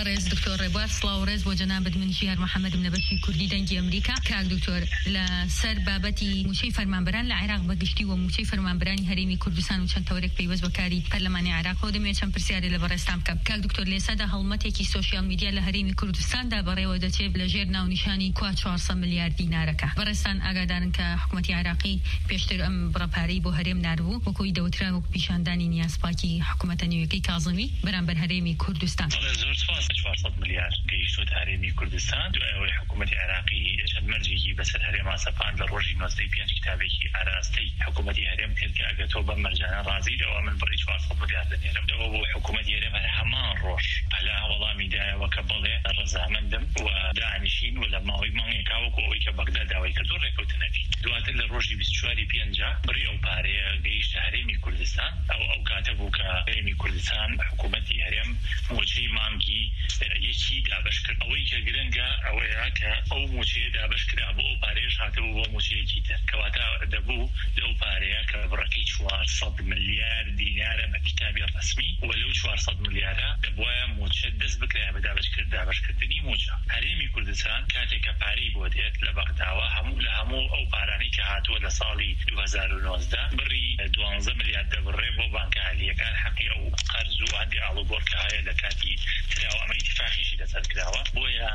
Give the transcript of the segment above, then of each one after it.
بەڕێز دکتۆر ڕێبوار سڵاوڕێز بۆ جەنابەت من ژیار محەممەد منەبەشی کوردی دەنگی ئەمریکا. کاک دکتۆر لەسەر بابەتی موچەی فەرمانبەران لە عێراق بەگشتی و موچەی فەرمانبەرانی هەرێمی کوردستان و چەند تەورێک پەیوەست بەکاری پەرلەمانی عێراق و دەمێت چەند پرسیارێک لە بەڕێستان بکەم. کاک دکتۆر لێسەدا هەڵمەتێکی سوشیال میدیا لە هەرێمی کوردستاندا بەڕێوە دەچێت لە ژێر ناونیشانی 400 ملیار دینارەکە. بەڕێستان ئاگادارن کە حکوومەتی عێراقی پێشتر ئەم بڕەپارەی بۆ هەرێم ناردبوو وەکوی دەوترا و پیشاندانی نیازپاکی حکوومەتە نوێیەکەی کاظمی بەرامبەر هەرێمی کوردستان. زۆر سپاس. 400 ملیار گەیشتوە هەرێمی کوردستان دوای ئەوەی حکوومەتی عێراقی چەند مەرجێکی بەسەر هەرێما سەپاند لە ڕۆژی 95 کتابێکی ئاراستەی حکوومەتی هەرێم کرد کە ئەگەر تۆ بەم مەرجانە ڕازی دەوە من بڕی 400 ملیار دەنێرم. ئەوە بۆ حکوومەتی هەرێم هەمان ڕۆژ پەلا وەڵامی دایەوە کە بڵێ ڕەزامەندم و دانیشین و لە ماوەی مانگێکا وەکو ئەوەی کە بەغدا داوای کردو ڕێکەوتنەکەی. دواتر لە ڕۆژی 24 پێنجا بڕی ئەو پارەیە گەیشتە هەرێمی کوردستان. ئەو کاتە بوو کە هەرێمی کوردستان حکوومەتی هەرێم موچەی مانگی یەکی دابش کرد. ئەوەی کە گرنگە ئەوەیە کە ئەو موچەیە دابش کرا بۆ ئەو پارەیەش هاتەوە بۆ موچەیەکی تر کەواتە دەبوو لەو پارەیە کە بڕەکەی 400 ملیار دینارە بە کتابی ڕەسمی و لەو 400 ملیارە دەبوایە موچە دەست بکرایە بە دابشکردنی موچە. هەرێمی کوردستان کاتێک کە پارەی بۆ دێت لە بەغداوە هەموو ئەو پارانەی کە هاتووە لە ساڵی 2019 بڕی 12 ملیار دەبڕێ بۆ بانکە عالیەکان حەقی ئەو قەرز و هەندی ئاڵوگۆڕ کە هەیە لە کاتی تراوە ئەمە ئیتفاقیشی لەسەر کراوە بۆیە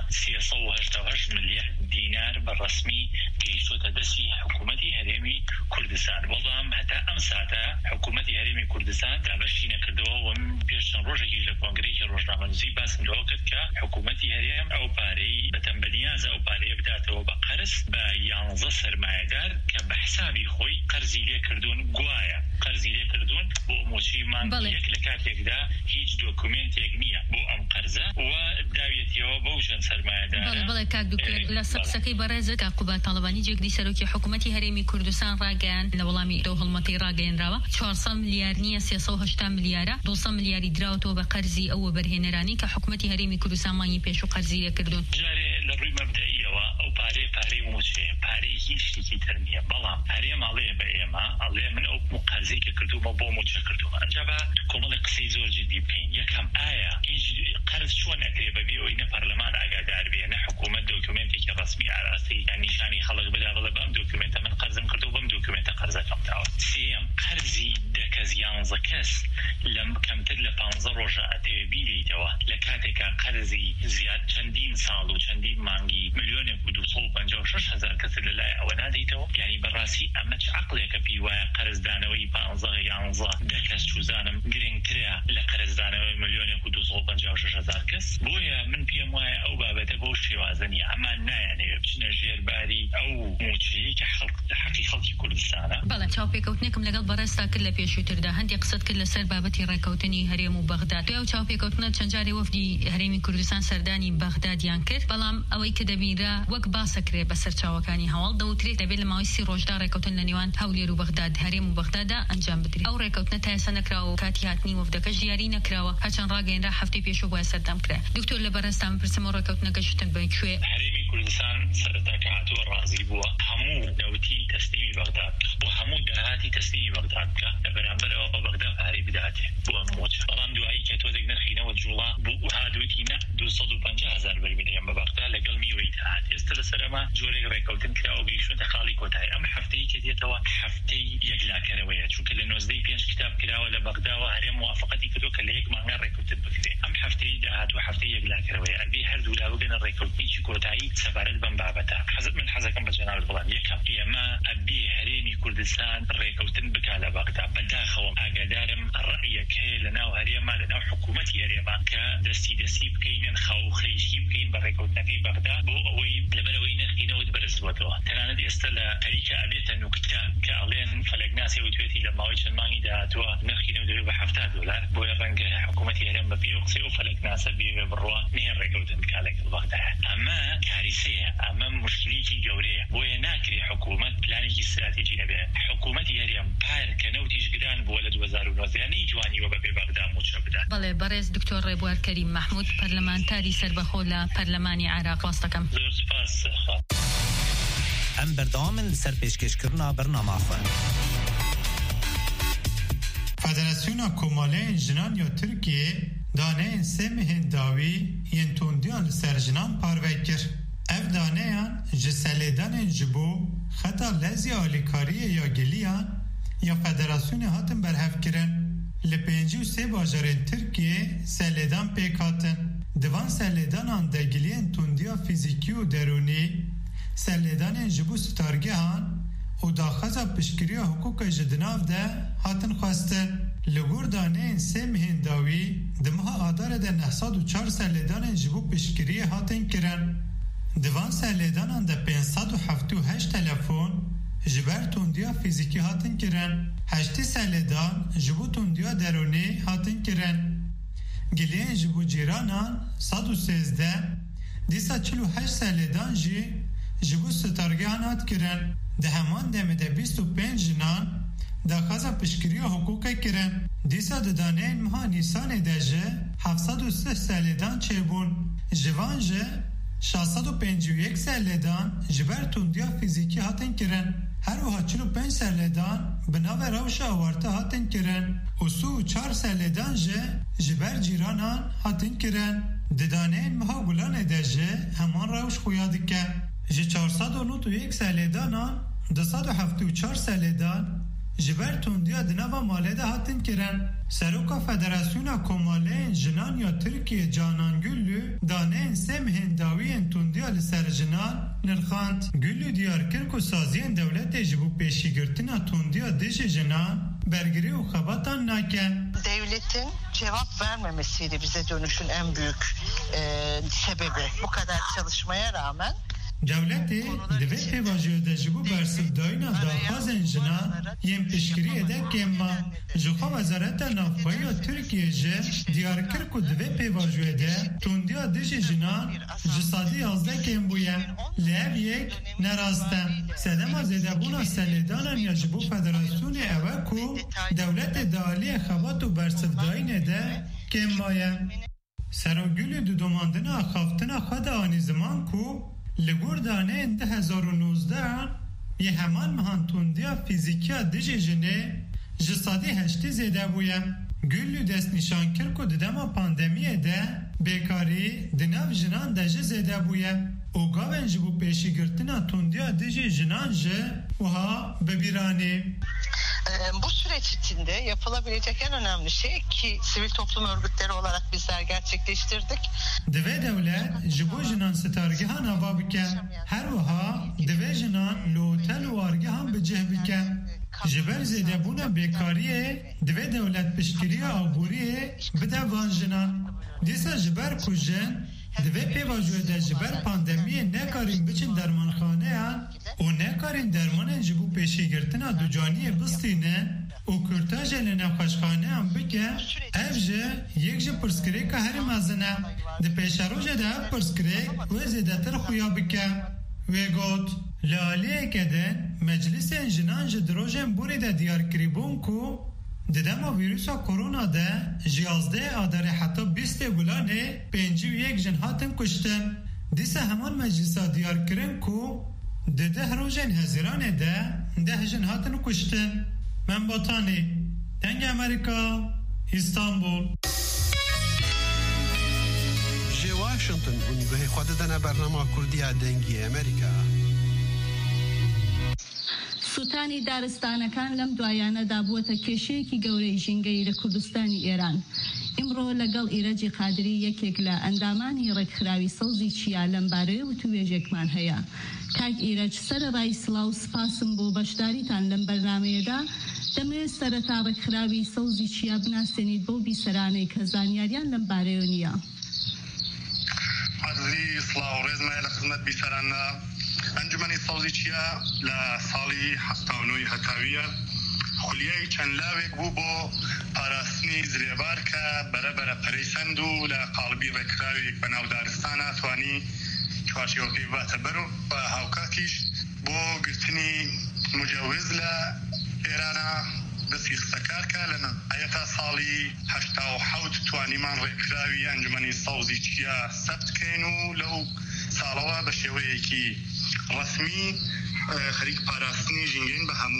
388 ملیار دینار بە ڕەسمی گەیشتوتە دەستی حکوومەتی هەرێمی کوردستان. بەڵام هەتا ئەم ساتە حکوومەتی هەرێمی کوردستان دابەشی نەکردەوە و من پێش چەند ڕۆژێکی لە کۆنگرەیەکی ڕۆژنامەنووسی باسم لەوە کرد کە حکوومەتی هەرێم ئەو پارەی بەتەنبەنیازە ئەو پارەیە بداتەوە بە قەرز بە 11 سەرمایەدار کە بە حسابی خۆی قەرزی لێ کردوون گوایە قەرزی لێ کردوون بۆ موچەی مانگیەک لە کاتێکدا هیچ دۆکومنتێک نییە بۆ ئەم قەرزە و داوێتیەوە بەو ژەن سەرمایەدارە. بەڵێ کاک دکتۆر لە سەقسەکەی بەڕێزت کاقوبا تاڵبانی جێگری سەرۆکی حکوومەتی هەرێمی کوردستان ڕاگەیان لە وەڵامی دەو هەڵمەتەی ڕاگەیەنراوە 400 ملیار نییە 380 ملیارە 200 ملیاری دراوەتەوە بە قەرزی ئەوە بەرهێنەرانی کە حکوومەتی هەرێمی کوردستان مانگی پێش و قەرزی لێ کردوون. جارێ لە ڕووی مەبدەئیەوە ئەو پارەی موچەیە پارەی هیچ شتێکی تر نییە. بەڵام هەرێم ئەڵێ بە ئێمە ئەڵێ من ئەو قەرزەی کە کردومە بۆ موچە کردومە. ئەنجا بە کۆمەڵی قسەی زۆر جدی بکەین. یەکەم ئایا هیچ قەرز چۆن ئەکرێ بەبێ ئەوەی نە پەرلەمان ئاگادار بێ نە حکوومەت دۆکومنتێکی ڕەسمی ئاراستی یان نیشانی خەڵک بدا بڵێ بەم دۆکومنتە من قەرزم کردو بەم دۆکومنتە قەرزەکەم داوە. سێم قەرزی دەکەس 11 کەس لەم کەمتر لە 15 ڕۆژە ئەتەوێ بیرێتەوە لە کاتێکا قەرزی زیاد چەندین ساڵ و چەندین مانگی ملیۆنێک و 256,000 کەس لەلای ئەوە نادەیتەوە. یعنی بەڕاستی ئەمە چ عەقڵێکە پێی وایە قەرزدانەوەی 15 دەکەس چوزانم گرنگترە لە قەرزدانەوەی ملیۆنێک و 256,000 کەس. بۆیە من پێم وایە ئەو بابەتە بۆ شێوازە نیە. ئەمان نایانەوێ بچنە ژێرباری ئەو موچەیە کە حەقی خەڵکی کوردستانە. بەڵێ چاوپێکەوتنێکم لەگەڵ بەڕێستا کرد لە پێشووتردا هەندێک قسەت کرد لەسەر بابەتی ڕێکەوتنی هەرێم و بەغداد. دوای ئەو چاوپێکەوتنە چەند جارێ وەفدی هەرێمی کوردستان سەردانی بەغدادیان کرد. بەڵام ئەوەی کە دەبیرا وەک باسەکرێ بەسەر چاوەکانی هەواڵ دەوترێت دەبێت لە ماوەی 30 ڕۆژدا ڕێکەوتن لە نێوان هەولێر و بەغداد هەرێم و بەغداددا ئەنجام بدرێت. ئەو ڕێکەوتنە تا ئێستا نەکراوە و کاتی هاتنی وەفدەکەش دیاری نەکراوە هەرچەند ڕاگەیەنرا هەفتەی پێشوو بۆیە سەردام کرا. دکتۆر لە بەڕێستان پرسم ئەو ڕێکەوتنەکە شتن بەکوێ؟ هەرێمی کوردستان سەرەتا کە هاتووە ڕازی بووە هەموو دەوتی تەسلیمی بەغداد و هەموو داهاتی تەسلیمی بەغداد بکە لە بەرامبەرەوە بەغداد پارەی بداتێ بۆ موچە. بەڵام دوایی کە تۆزێک نرخینەوە جوڵا بوو هادووتی نە 250,000 بەرمیلیەن بە بەغداد لەگەڵ میوەی داهات. ئێستا لەسەرەما جۆرێک ڕێکەوتن کراوە گەیشتوونە خاڵی کۆتایی. ئەم هەفتەی کە دێتەوە هەفتەی یەکلاکەرەوەیە چونکە لە 95 کتاب کراوە لە بەغداوە هەرێم موافقەتی کردو کە لە یەک مانگا ڕێکەوتن بکرێ. ئەم هەفتەی داهاتوە هەفتەی یەکلاکەرەوەیە ئەبێ هەردوو لا بگەنە ڕێکەوتنێکی کۆتایی سەبارەت بەم بابەتە. من حەزەکەم بە جەنابەت بڵێم یەکەم ئێمە ئەبێ هەرێمی کوردستان ڕێکەوتن بکا لە بەغدا. بەداخەوە ئاگادارم ڕەیەک هەیە لەناو هەرێما لەناو حکوومەتی هەرێما کە دەستی بکەینن خاو خەریکی بکەین بە ڕێکەوتنەکەی بەغدا بۆ ئەوەی لەبەرەوەی نرخینەوە بەرزبووەتەوە. تەنانەت ئێستا لە خەریکە ئەبێتە نوکتە کە ئەڵێن فەلەکناسی وتوێتی لە ماوەی چەند مانگی داهاتووە نرخینەوە دەبێت بە $70 بۆیە ڕەنگە حکوومەتی هەرێم بە پێی قسەی و فەلەکناسە بێ بڕوە نێ ڕێکەوتن بکا لەگەڵ بەغدا. ئەمە کاریسەیە، ئەمە مشکلێکی گەورەیە. بۆیە ناکرێ حکوومەت پلانێکی استراتیجی نەبێ. حکوومەتی هەرێم پار کە نەوتیش گران بووە لە 2019 نەیتوانیوە بەبێ بەغدا موچە بدات. بەڵێ بەڕێز دکتۆر ڕێبوار کەریم محمود پەرلەمانتاری سەربەخۆ لە پەرلەمانی عێراق واستەکەم. زۆر سپاس. ئەم بەردەوامن لەسەر پێشکەشکردنا بەرنامەخۆ. فدراسیۆنا کۆمەڵەیە ژنان یا تورکیە دانه سم هنداوی ین توندیان سرجنان پاروکر اف دانه جسلیدان جبو خطا لزی آلیکاری یا گلیان یا فدراسیون هاتن برهف کرن لپنجی و سه باجارین ترکیه سلیدان پیکاتن دوان سلیدان آن دگلین توندیا فیزیکی و درونی سلیدان جبو ستارگه هان و داخزا پشکری حقوق جدناف ده هاتن خواسته لگور دانه سه مهنداوی دمها آدار ده 904 سلیدان جبو پشکری هاتن کرن دوان سلیدان ده 578 تلفون جبر توندیا فیزیکی هاتن کرن 8 سلیدان جبو توندیا درونی هاتن کرن گلین جبو جیرانان 113 دیسا 48 سلیدان جبو ستارگان هات کرن ده همان دمده 25 جنان داخازا پشکری حقوق کرن دیسا ددانه مها نیسان دجه 703 سلیدان چیبون جوان جه 651 سلیدان جبر توندیا فیزیکی هاتن کرن هر وها 45 سلیدان بناو روش آورته هاتن کرن و 34 سلیدان جبر جیرانان هاتن کرن ددانه مها گلان دجه همان روش خویاد که جه 491 سلیدانان 274 سلیدان جبر توندیا دناوا مالیده هاتن کرن سروکا فدراسیونا کومالین جنان یا ترکیه جانان گلو دانه سم هنداوی توندیا لسر جنان نرخاند گلو دیار کرک و سازین دولت جبو پیشیگرتنا توندیا دش جنان برگری و خباتان ناکن. Devletin cevap vermemesiydi bize dönüşün en büyük sebebi. Bu kadar çalışmaya rağmen devleti dve pevajiyo de jibu bersivdayina daxwazên jinan yên piştgiriyê de kêma ji xwe wezareta navxweya Tirkiye ji diyar kir ku divê pêvajoyê de tundiya dijî jinan ji sadî 11 kêm bûye li ev yek nerast e sedema zêdebûna selêdanan ya ji bo federasyonê ew e ku dewletê di aliyê xebat û bersivdayînê de kêm maye serogülê di domandina xaftina xwe de anî ziman ku لگور دانه این 2019 یه همان مهانتوندیا فیزیکیا دیجی جنه جسادی هشتی زیده بویم گلو دست نشان کرد که ددما پاندمیه ده بیکاری دناف جنان دجی زیده بویم او گاون جبو پیشی گرتنا توندیا دیجی جنان جه وها ببیرانی Bu süreç içinde yapılabilecek en önemli şey ki sivil toplum örgütleri olarak bizler gerçekleştirdik. Dve devlet jibo jinan stargihan ava bike her vaha dve jinan lotel wargihan biceh bike jiber zede buna bekariye dve devlet pişkiriye aburiye bide van jinan disa jiber kujen dve pevajoy de jiber pandemiye ne karin biçin dermanxane yan o ne karin dermanın jibu peşi girtina ducaniye bistine o kürtajele nefkaşkhane yan bike evje yekje pırskireka her mazine de peşaroje de pırskirek ve zedetir xuya bike ve got laliye keden meclisen jinan jidrojen buri de diyar kiribun ku Dedema virüsa korona de jiyazde adare hatta biste gulane 51 jin hatin kuşten. Disa heman meclisa diyar kirin ku dede herojen hazirane de 10 jin hatin kuşten. Men batani Denge Amerika İstanbul J Washington unguhe khwadadana barnama Kurdiya Dengi Amerika سوتانی دارستانەکان لەم دوایانەدا بووەتە کێشەیەکی گەورەی ژینگەی لە کوردستانی ئێران. ئیمڕۆ لەگەڵ ئیرەجی قادری یەکێک لە ئەندامانی ڕێکخراوی سەوزی چیا لەمبارەیە وتوێژێکمان هەیە. کاک ئیرەج سەرەڕای سڵاو و سپاسم بۆ بەشداریتان لەم بەرنامەیەدا دەمەوێت سەرەتا ڕێکخراوی سەوزی چیا بناسێنیت بۆ بیسەرانەی کە زانیاریان لەم بارەیە نییە. عەرزی سڵاو و ڕێزمایە لە خزمەت بیسەرانە ئەنجومەنی سەوزی چیا لە ساڵی 79 هەتاویە خولیای چەند لاوێک بوو بۆ پاراستنی زرێبار کە بەرەبەرە پەرەیسەند و لە قاڵبی ڕێکخراوێک بەناو دارستانە توانی چوارچێوەکەی باتە بەر و هاوکاتیش بۆ گرتنی مجەوز لە ئێرانە دەستی خستەکارکە لە نهایەتا ساڵی 87 توانیمان ڕێکخراوی ئەنجومەنی سەوزی چیا سەبتکەین و لەو ساڵەوە بە شێوەیەکی ڕسمی خەریک پاراستنی ژینگەین بە هەموو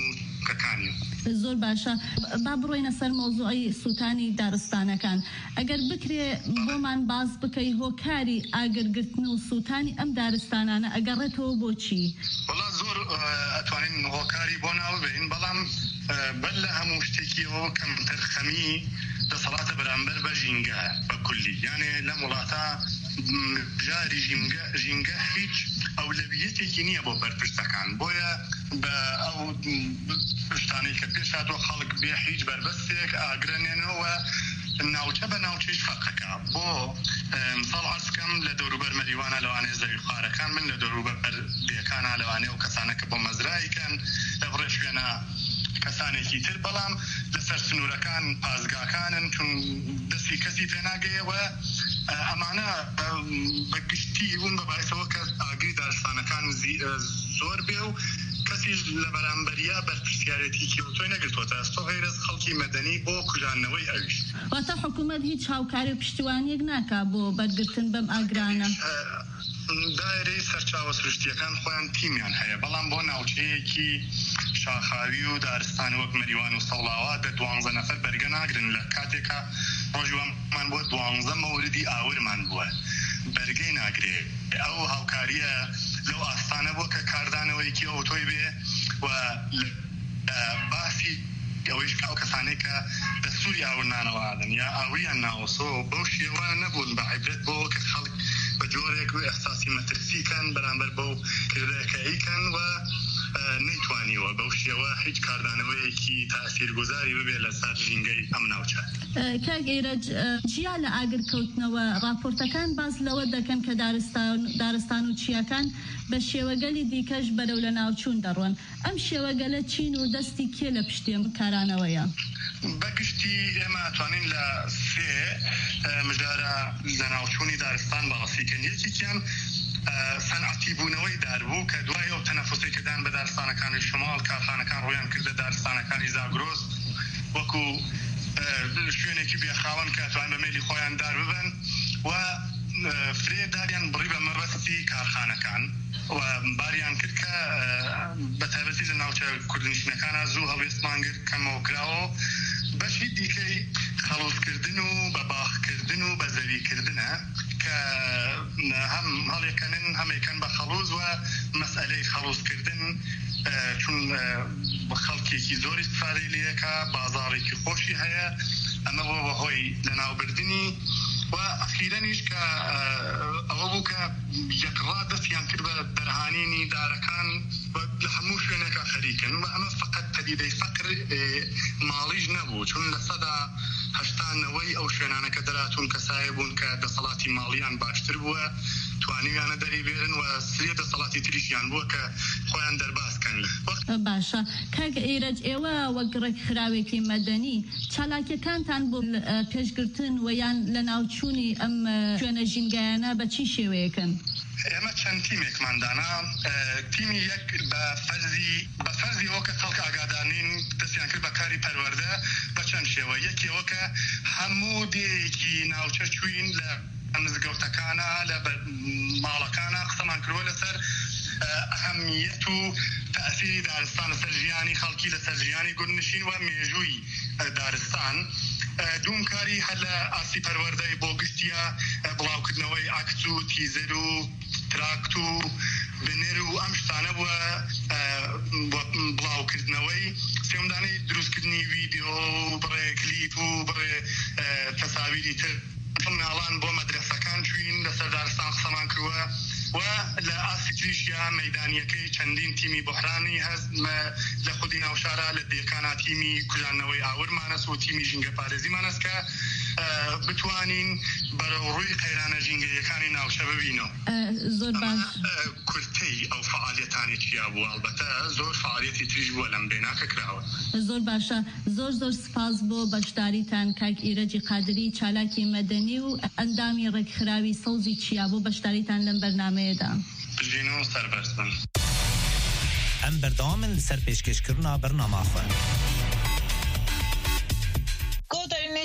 بنووکەکانی. زۆر باشە با بڕۆینە سەر مۆزوعی سووتانی دارستانەکان ئەگەر بکرێ بۆمان باز بکەی هۆکاری ئاگرگرتن و سووتانی ئەم دارستانانە ئەگەڕێتەوە بۆچی؟ وڵا زۆر ئەتوانین هۆکاری بۆ ناو بین بەڵام بەر لە هەموو شتێکیەوە کەم تەرخەمی دەسەڵاتە بەرامبەر بە ژینگە بە کولی یانێ لەم وڵاتە جاری ژینگە هیچ ئەولەویەتێکی نییە بۆ بەرپرسەکان بۆیە بە ئەو پشتانەی کە پێش هاتووە خەڵک بێ هیچ بربەستێک ئاگرێنێنەوە ناوچە بە ناوچەی فەقەکە بۆ مثال عەرزکەم لە دەوروبەر مەریوانە لەوانەیە زەوی خوارەکان من لە دەوروبەر بێکانە لەوانەیە و کەسانە کە بۆ مەزرایکەن لە بڕێ شوێنە کەسانێکی تر بەڵام لەسەر سنوورەکان پازگاکانن چون دەستی کەسی پێناگەیەوە ئەمانە بەگشتی بوون بە باعثەوە کە ئاگری دارستانەکان زۆر بێ و کەسیش لە بەرامبەریە بەرپرسیارەتی کیۆتۆی نەگرتووەتە ئەستۆ غەیرەز خەڵکی مەدەنی بۆ کوژانەوەی ئەویش واتە حکوومەت هیچ هاوکاری و پشتیوانیەک ناکا بۆ بەرگرتن بەم ئاگرانە دایرەی سەرچاوە سروشتیەکان خۆیان تیمیان هەیە بەڵام بۆ ناوچەیەکی شاخاوی و دارستان وەک مەریوان و سەڵاوە دە 12 نەفەر بەرگە ناگرن لە کاتێکە ڕۆژوەمان بۆ 12 مەوردی ئاورمان بووە بەرگەی ناگرێ ئەو هاوکاریە لەو ئاستانە بووە کە کاردانەوەیکی ئۆتۆی بێ و باسی ئەوەیش ئەو کەسانەی کە دەستوری ئاورنانەوادن یا ئاوریان ناوەسۆ بەو شێوە نەبوون بە عیبرەت بۆ کە خەڵک بە جۆرێک و ئەحساسی مەترسیکەن بەرامبەر بەو کردەکەیکەن و نەیتوانیوە بەو شێوە هیچ کاردانەوەیەکی تاثیرگوزاری ببێ لەسەر ژینگەی ئەم ناوچە. کاک ئێرەج جیا لە ئاگرکەوتنەوە راپۆرتەکان باز لەوە دەکەن کە دارستان و چیاکان بە شێوەگەلی دیکەش بەرەو لە ناوچوون دەڕۆن ئەم شێوەگەلە چین و دەستی کێ لە پشتێم کارانەوەیە؟ بەگشتی ئێمە ئەتوانین لە سێ مژدارە لە ناوچوونی دارستان باڵەسیکەن یەکێکیان سەنعەتی بوونەوەی داربوو کە دوای ئەو تەنەفوسێکدان بە دارستانەکانی شمال کارخانەکان ڕۆیان کردە دارستانەکانی زاگرۆس وەکو شوێنێکی بێخاوەن کە ئەتوان بە مێلی خۆیان دار ببن و فرێداریان بڕی بە مەبەستی کارخانەکان و باریان کرد کە بەتایبەتی لە ناوچە کوردنشینەکانە زوو هەڵوێستمان کرد کەمەوە کراوە بەشی دیکەی خەڵوزکردن و بە باخکردن و بە زەویکردنە کە هەم هەڵێکەنن هەمێکەن بە خەڵوز و مەسئلەی خەڵوزکردن چون خەڵکێکی زۆر استفادەی لێەکە بازاڕێکی خۆشی هەیە ئەمە بۆ بەهۆی لەناوبردننی و ئەخیرەنیش کە ئەوە بوو کە یەکڕا دەستیان کرد بە دەرهانینی دارەکان لە هەموو شوێنێکە خەریکن و ئەمە فقط پەدیدەی فەقر ماڵیش نەبوو چون لە سەدا هەشتانەوەی ئەو شوێنانەکە دەراتون کەسایە بوون کە دەسەڵاتی ماڵیان باشتر بووە توانیویانە دەری بێرن و سرێ دەسەڵاتی تریشیان بووە کە خۆیان دەرباسکەن. باشە کاک ئێرەج ئێوە وەک ڕێکخراوێکی مەدەنی چالاکیەکانتان بۆ پێشگرتن و یان لە ناوچوونی ئەم شوێنە ژینگایانە بە چی شێوەیەکەن؟ ئێمە چەند تیمێکماندانا تیمی یەک بە فەرزی ئەوە کە خەڵک ئاگادارنین دەستیان کرد بە کاری پەروەردە بە چەند شێوە یەکێوە کە هەموو دێیەکی ناوچە چوین لە مزگەوتەکانە لە ماڵەکانە قسەمان کردوە لەسەر ئەهەمیەت و تەئسیری دارستان لەسەر ژیانی خەڵکی لەسەر ژیانی گوندنشین و مێژووی دارستان دوم کاری هەر لە ئاسی پەروەردەی بۆ گشتیە بڵاوکردنەوەی عەکس و تیزەر و تراکت و بنێر و ئەم شتانە بووە بڵاوکردنەوەی سێومدانەی دروستکردنی ڤیدیۆ و بڕێ کلیپ و بڕێ تەساویری تر ناڵان بۆ مەدرسەکان چوین لەسەر دارستان قسەمان کردووە و لە ئاسی تریشیا مەیدانیەکەی چەندین تیمی بحرانی هەست لە خودی ناوشارە لە دێکانە تیمی کوژانەوەی ئاورمانەست و تیمی ژینگە پارێزیمانەست کە بتوانین بەرەو ڕووی قەیرانە ژینگەیەکانی ناوچە ببینەوە. زۆر باش کورتەی ئەو فعالیەتانی چیا بووە ئەلبەتە زۆر فعالیەتی تریش بووە لەم بێناکە کراوە. زۆر باشە زۆر سپاس بۆ بەشداریتان کاک ئیرەجی قادری چالاکی مەدەنی و ئەندامی ڕێکخراوی سەوزی چیا بۆ بەشداریتان لەم بەرنامەیەدا. ژین و سەربەرزن. ئەم بەردەوامن لەسەر پێشکەشکردنا بەرنامە خوێن.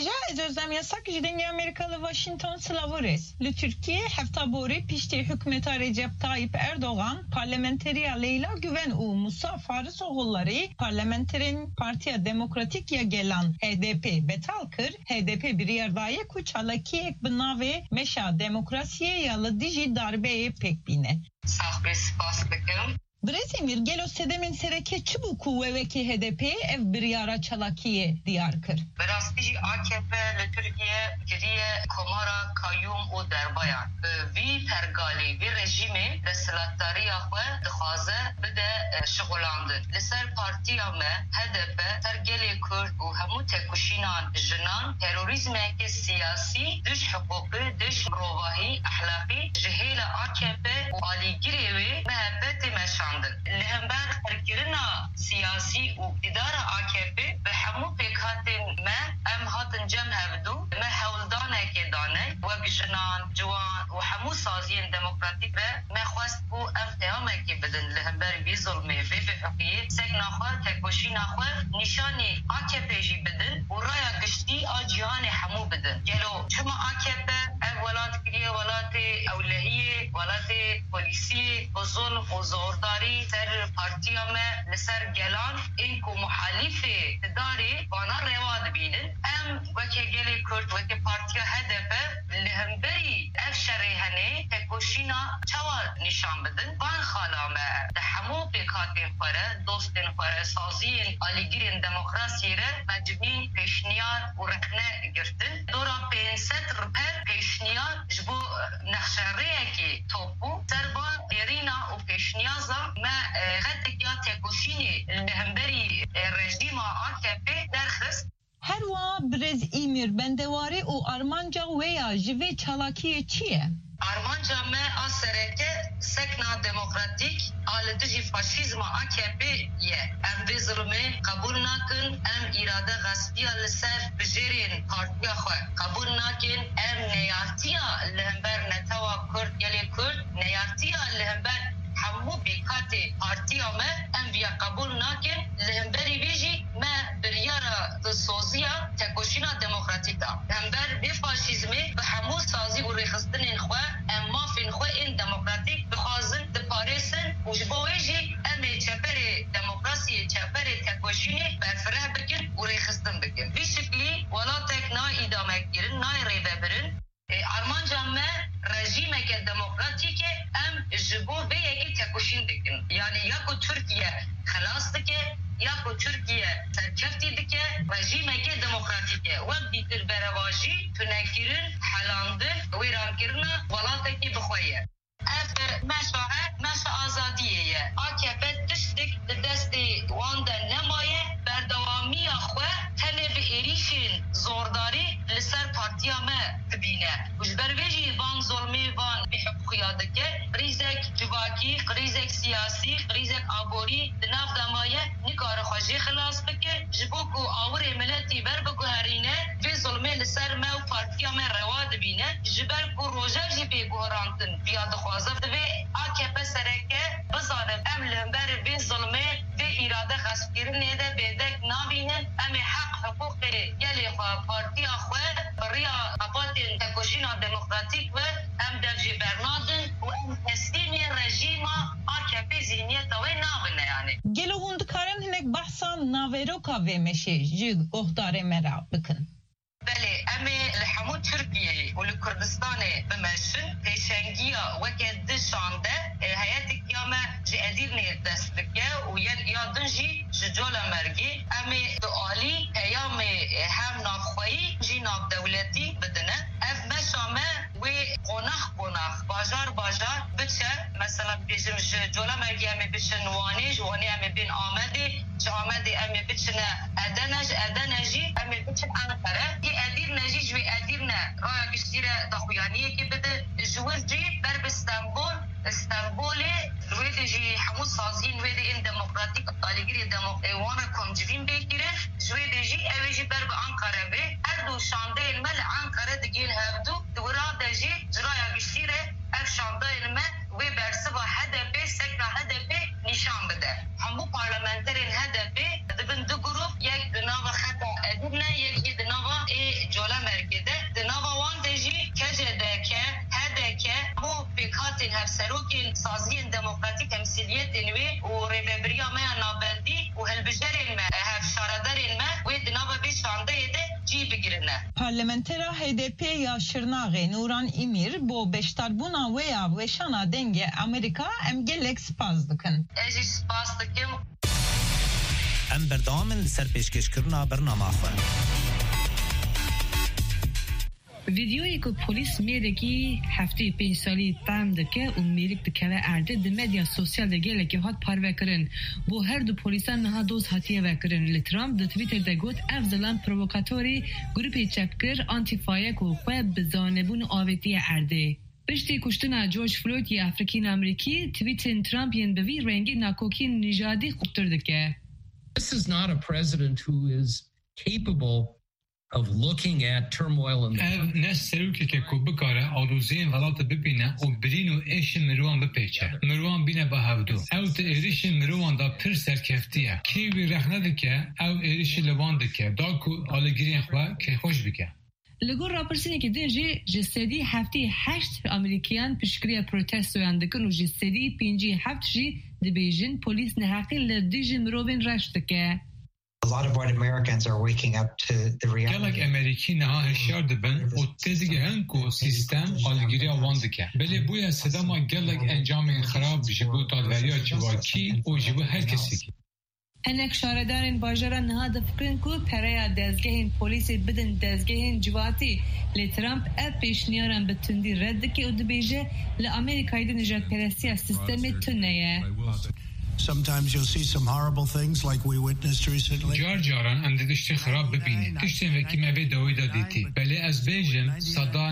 Aja özlem yasak jidenge Amerikalı Washington Slavores. Li Türkiye hefta bori pişti hükümeta Recep Tayyip Erdoğan parlamenteriya Leyla Güven u Musa Faris oğulları parlamenterin Partiya Demokratik ya gelen HDP betalkır. HDP bir yerdaye ku çalakiyek binave meşa demokrasiye yalı diji darbeye pek bine. Sağ spas bikim. Brezimir gelo sedemin sereke çubuku veveki HDP ev bir yara çalakiye diyarkır. Berastiji AKP li Türkiye giriye komara kayyum u derbayan. Vi pergali vi rejimi destalattariya xwe dixwaze bide şigulandin. Li ser partiya me HDP sergelê Kurd û hemû tekuşînan jinan terorîzmeke siyasî diş hukukî diş mirovahî ahlaqî ji hêla AKP û alîgirê wê MHP tê meşandin. Lehember erkirina siyasi û idara AKP ve hemû pêkhatên me em hatin cem hevdû me hewldanekê dane wek jinan, ciwan û hemû saziyên demokratîk ve me xwest û ev peyamekê bidin li hember vî zulmê vê bêhukiyê sekna xwe tekoşîna xwe nîşanê AKP jî bidin û raya giştî a cîhanê hemû bidin. Gelo çima AKP ev welat kiriye welatê ewlehiyê, welatê polîsiyê bi zulm û zordarî ser partiya me li ser gelan ên ku muhalîfê darê bana reva dibînin. Em weke gelê Kurd weke partiya HDP li hemberî ev şerê hene tekoşîna çawa nîşan bidin. Van xala me di hemû pêkhatên xwe re, dostên xwe re, saziyên alîgirên demokrasiyê re me civîn pêşniyar û rexne girtin. Dora 500 ripel pêşniyar ji bo nexşereyekê topû serba derîna û pêşniyaza me xetekiya tekoşînê li hemberî rejîma AKP derxist. Herwa Brezimir bendewarê û armanca wê ya ji vê çalakiyê çi ye? Armanca me a sereke sekna demokratik a li dijî faşîzma AKP ye. Em vê zulmê qebûl nakin, em îrade xespiya li ser bijêrên partiya xwe qebûl nakin, em neyartiya li hember netewa Kurd gelê Kurd, neyartiya li hember hemû pêkhatê partiya me em viya qebûl nakin, li hemberî vê jî me biryara dilsoziya tekoşîna demokratîk da. Hember vê faşîzmê bi hemû sazî û rêxistinên xwe em mafên xwe ên demokratîk dixwazin diparêsin û ji bo wê jî em ê çeperê demokrasiyê çeperê tekoşînê berfireh bikin û rêxistin bikin. Vî şiklî welatek nayê îdamekirin, nayê rêvebirin. Armanca me rejimeke demokratîke em ji bo vê yekî tekoşîn dikin. Yani ya ku Türkiye xelas dike ya ku Türkiye serkeftî dike rejimeke demokratîke. Wek dîtir berevajî tunekirin, helandin, wêrankirina welatekî bixwe ye. Ev meşa he, meşa azadiyê ye. AKP tiştek li destê wan de nemaye, berdewamiya xwe tenê bi êrişên zordarî li ser partiya me dibîne. Ji ber vê jî van zulmê van bêhukûkiya dike, krîzek civakî, krîzek siyasî, krîzek aborî di nav demaye nikare xwe jê xilas bike, ji bo ku awirê miletî berbiguherîne, vê zulmê li ser me û partiya me rewa dibîne, ji ber ku rojev jî pêguherantin viya dixwaze divê AKP sereke bizanin em li hember vê zulmê vê îrade xespkirinê de bêdek nabînin, em ê heq hukukê gelê xwe partiya xwe riya abatên tekoşîna demokratîk ve em dev jê bernadin û em teslîmê rejîma AKP zihniyeta wê nabine yani. Gelo hûn dikarin hinek behsa naveroka vê meşê ji guhdarê me re bikin. Belê em ê li hemû Tirkiyeyê û li Kurdistanê bimeşin pêşengiya weke di şande heyetekîya me ji Edirnê dest dike û ya din jî ji Colemergê em ê di alî peyamê hem navxweyî jî navdewletî bidine. Ev meşa me wê qonax bajar biçe. Mesela bêjim ji Colemergê em ê biçin Wanê, ji Wanê em ê bên Amedê, ji Amedê em ê biçine Edenê, ji Edenê jî em ê biçin Ankara. Edirne jî ji wê Edirne raya giştî re daxuyaniyekê bide. Ji wir jî ber bi Stenbolê wê de jî hemû saziyên wê de ên demokratîk alîgirê wan re komcivîn bêkirin. Ji wê de jî ew ê jî ber bi Ankara be. Her du şandeyên me li Ankara digihên hevdû. Di wira de jî ji raya giştî re ev şandeyên me wê bersiva HDP sekna HDP nîşan bide. Hemû parlamenterên HDP dibin du grup, yek di nava xeta Edirne, yek jî di nava پارلمنترا HDP یا شرناغ نوران امیر بو بشتربونا ویا وشانا دنگ امریکا ام گلک سپاس دکن. اجی سپاس دکم. ام بردامن لسر پیشکش کرنا برنامه خواه. ویدیویی که پلیس میره که هفته 5 سالی تام دکه و میریک دکه و ارده د مدیا سوسیال دگه که هات پارو کرن بو هر دو پلیسان نه دوز هاتیه وکرن لترام د توییتر دگوت افضلان پرووکاتوری گروپی چپکر آنتیفای کو خو بزانبون آویتی ارده پشتی کشتن جورج فلوید یه افریقی امریکی توییتر ترامپ ین به وی رنگی ناکوکی نژادی خوبتر دکه. This is not a president who is capable of looking at turmoil in the نسروکی که کوبکاره آلوزین غلط ببینه و برینو ایش مروان بپیچه مروان بینه با هودو او تا ایریش مروان دا پر سرکفتیه کیوی رخنده که او ایریش لوانده که دا کو آلگیرین خواه که خوش بکه لگور راپرسینه که دنجی جسدی هفته 8 امریکیان پشکریه پروتست ویاندکن و جسدی 5 جی دی بیجن پولیس نحقی لدیج مروبین رشته که A lot of white Americans are waking up to the reality. گلک امریکی نها هشیار دبن و تزگی هنکو سیستم آلگیری آوانده که بله بوی صداما گلک انجام خراب جبو دادوریا جواکی و جبو هر کسی که انک شاردارین باجران نها دفکرن که پریا دزگهین پولیسی بدن دزگهین جواتی لی ترامپ اب پیشنیارن بتوندی رد که او دبیجه لامریکایی ده نجات پرستی سیستم تونه Sometimes you'll see some horrible things like we witnessed recently. جاران اندیشت خراب ببینید. تشتن وکی موی دویدا دیتی. بله از بیجن صدا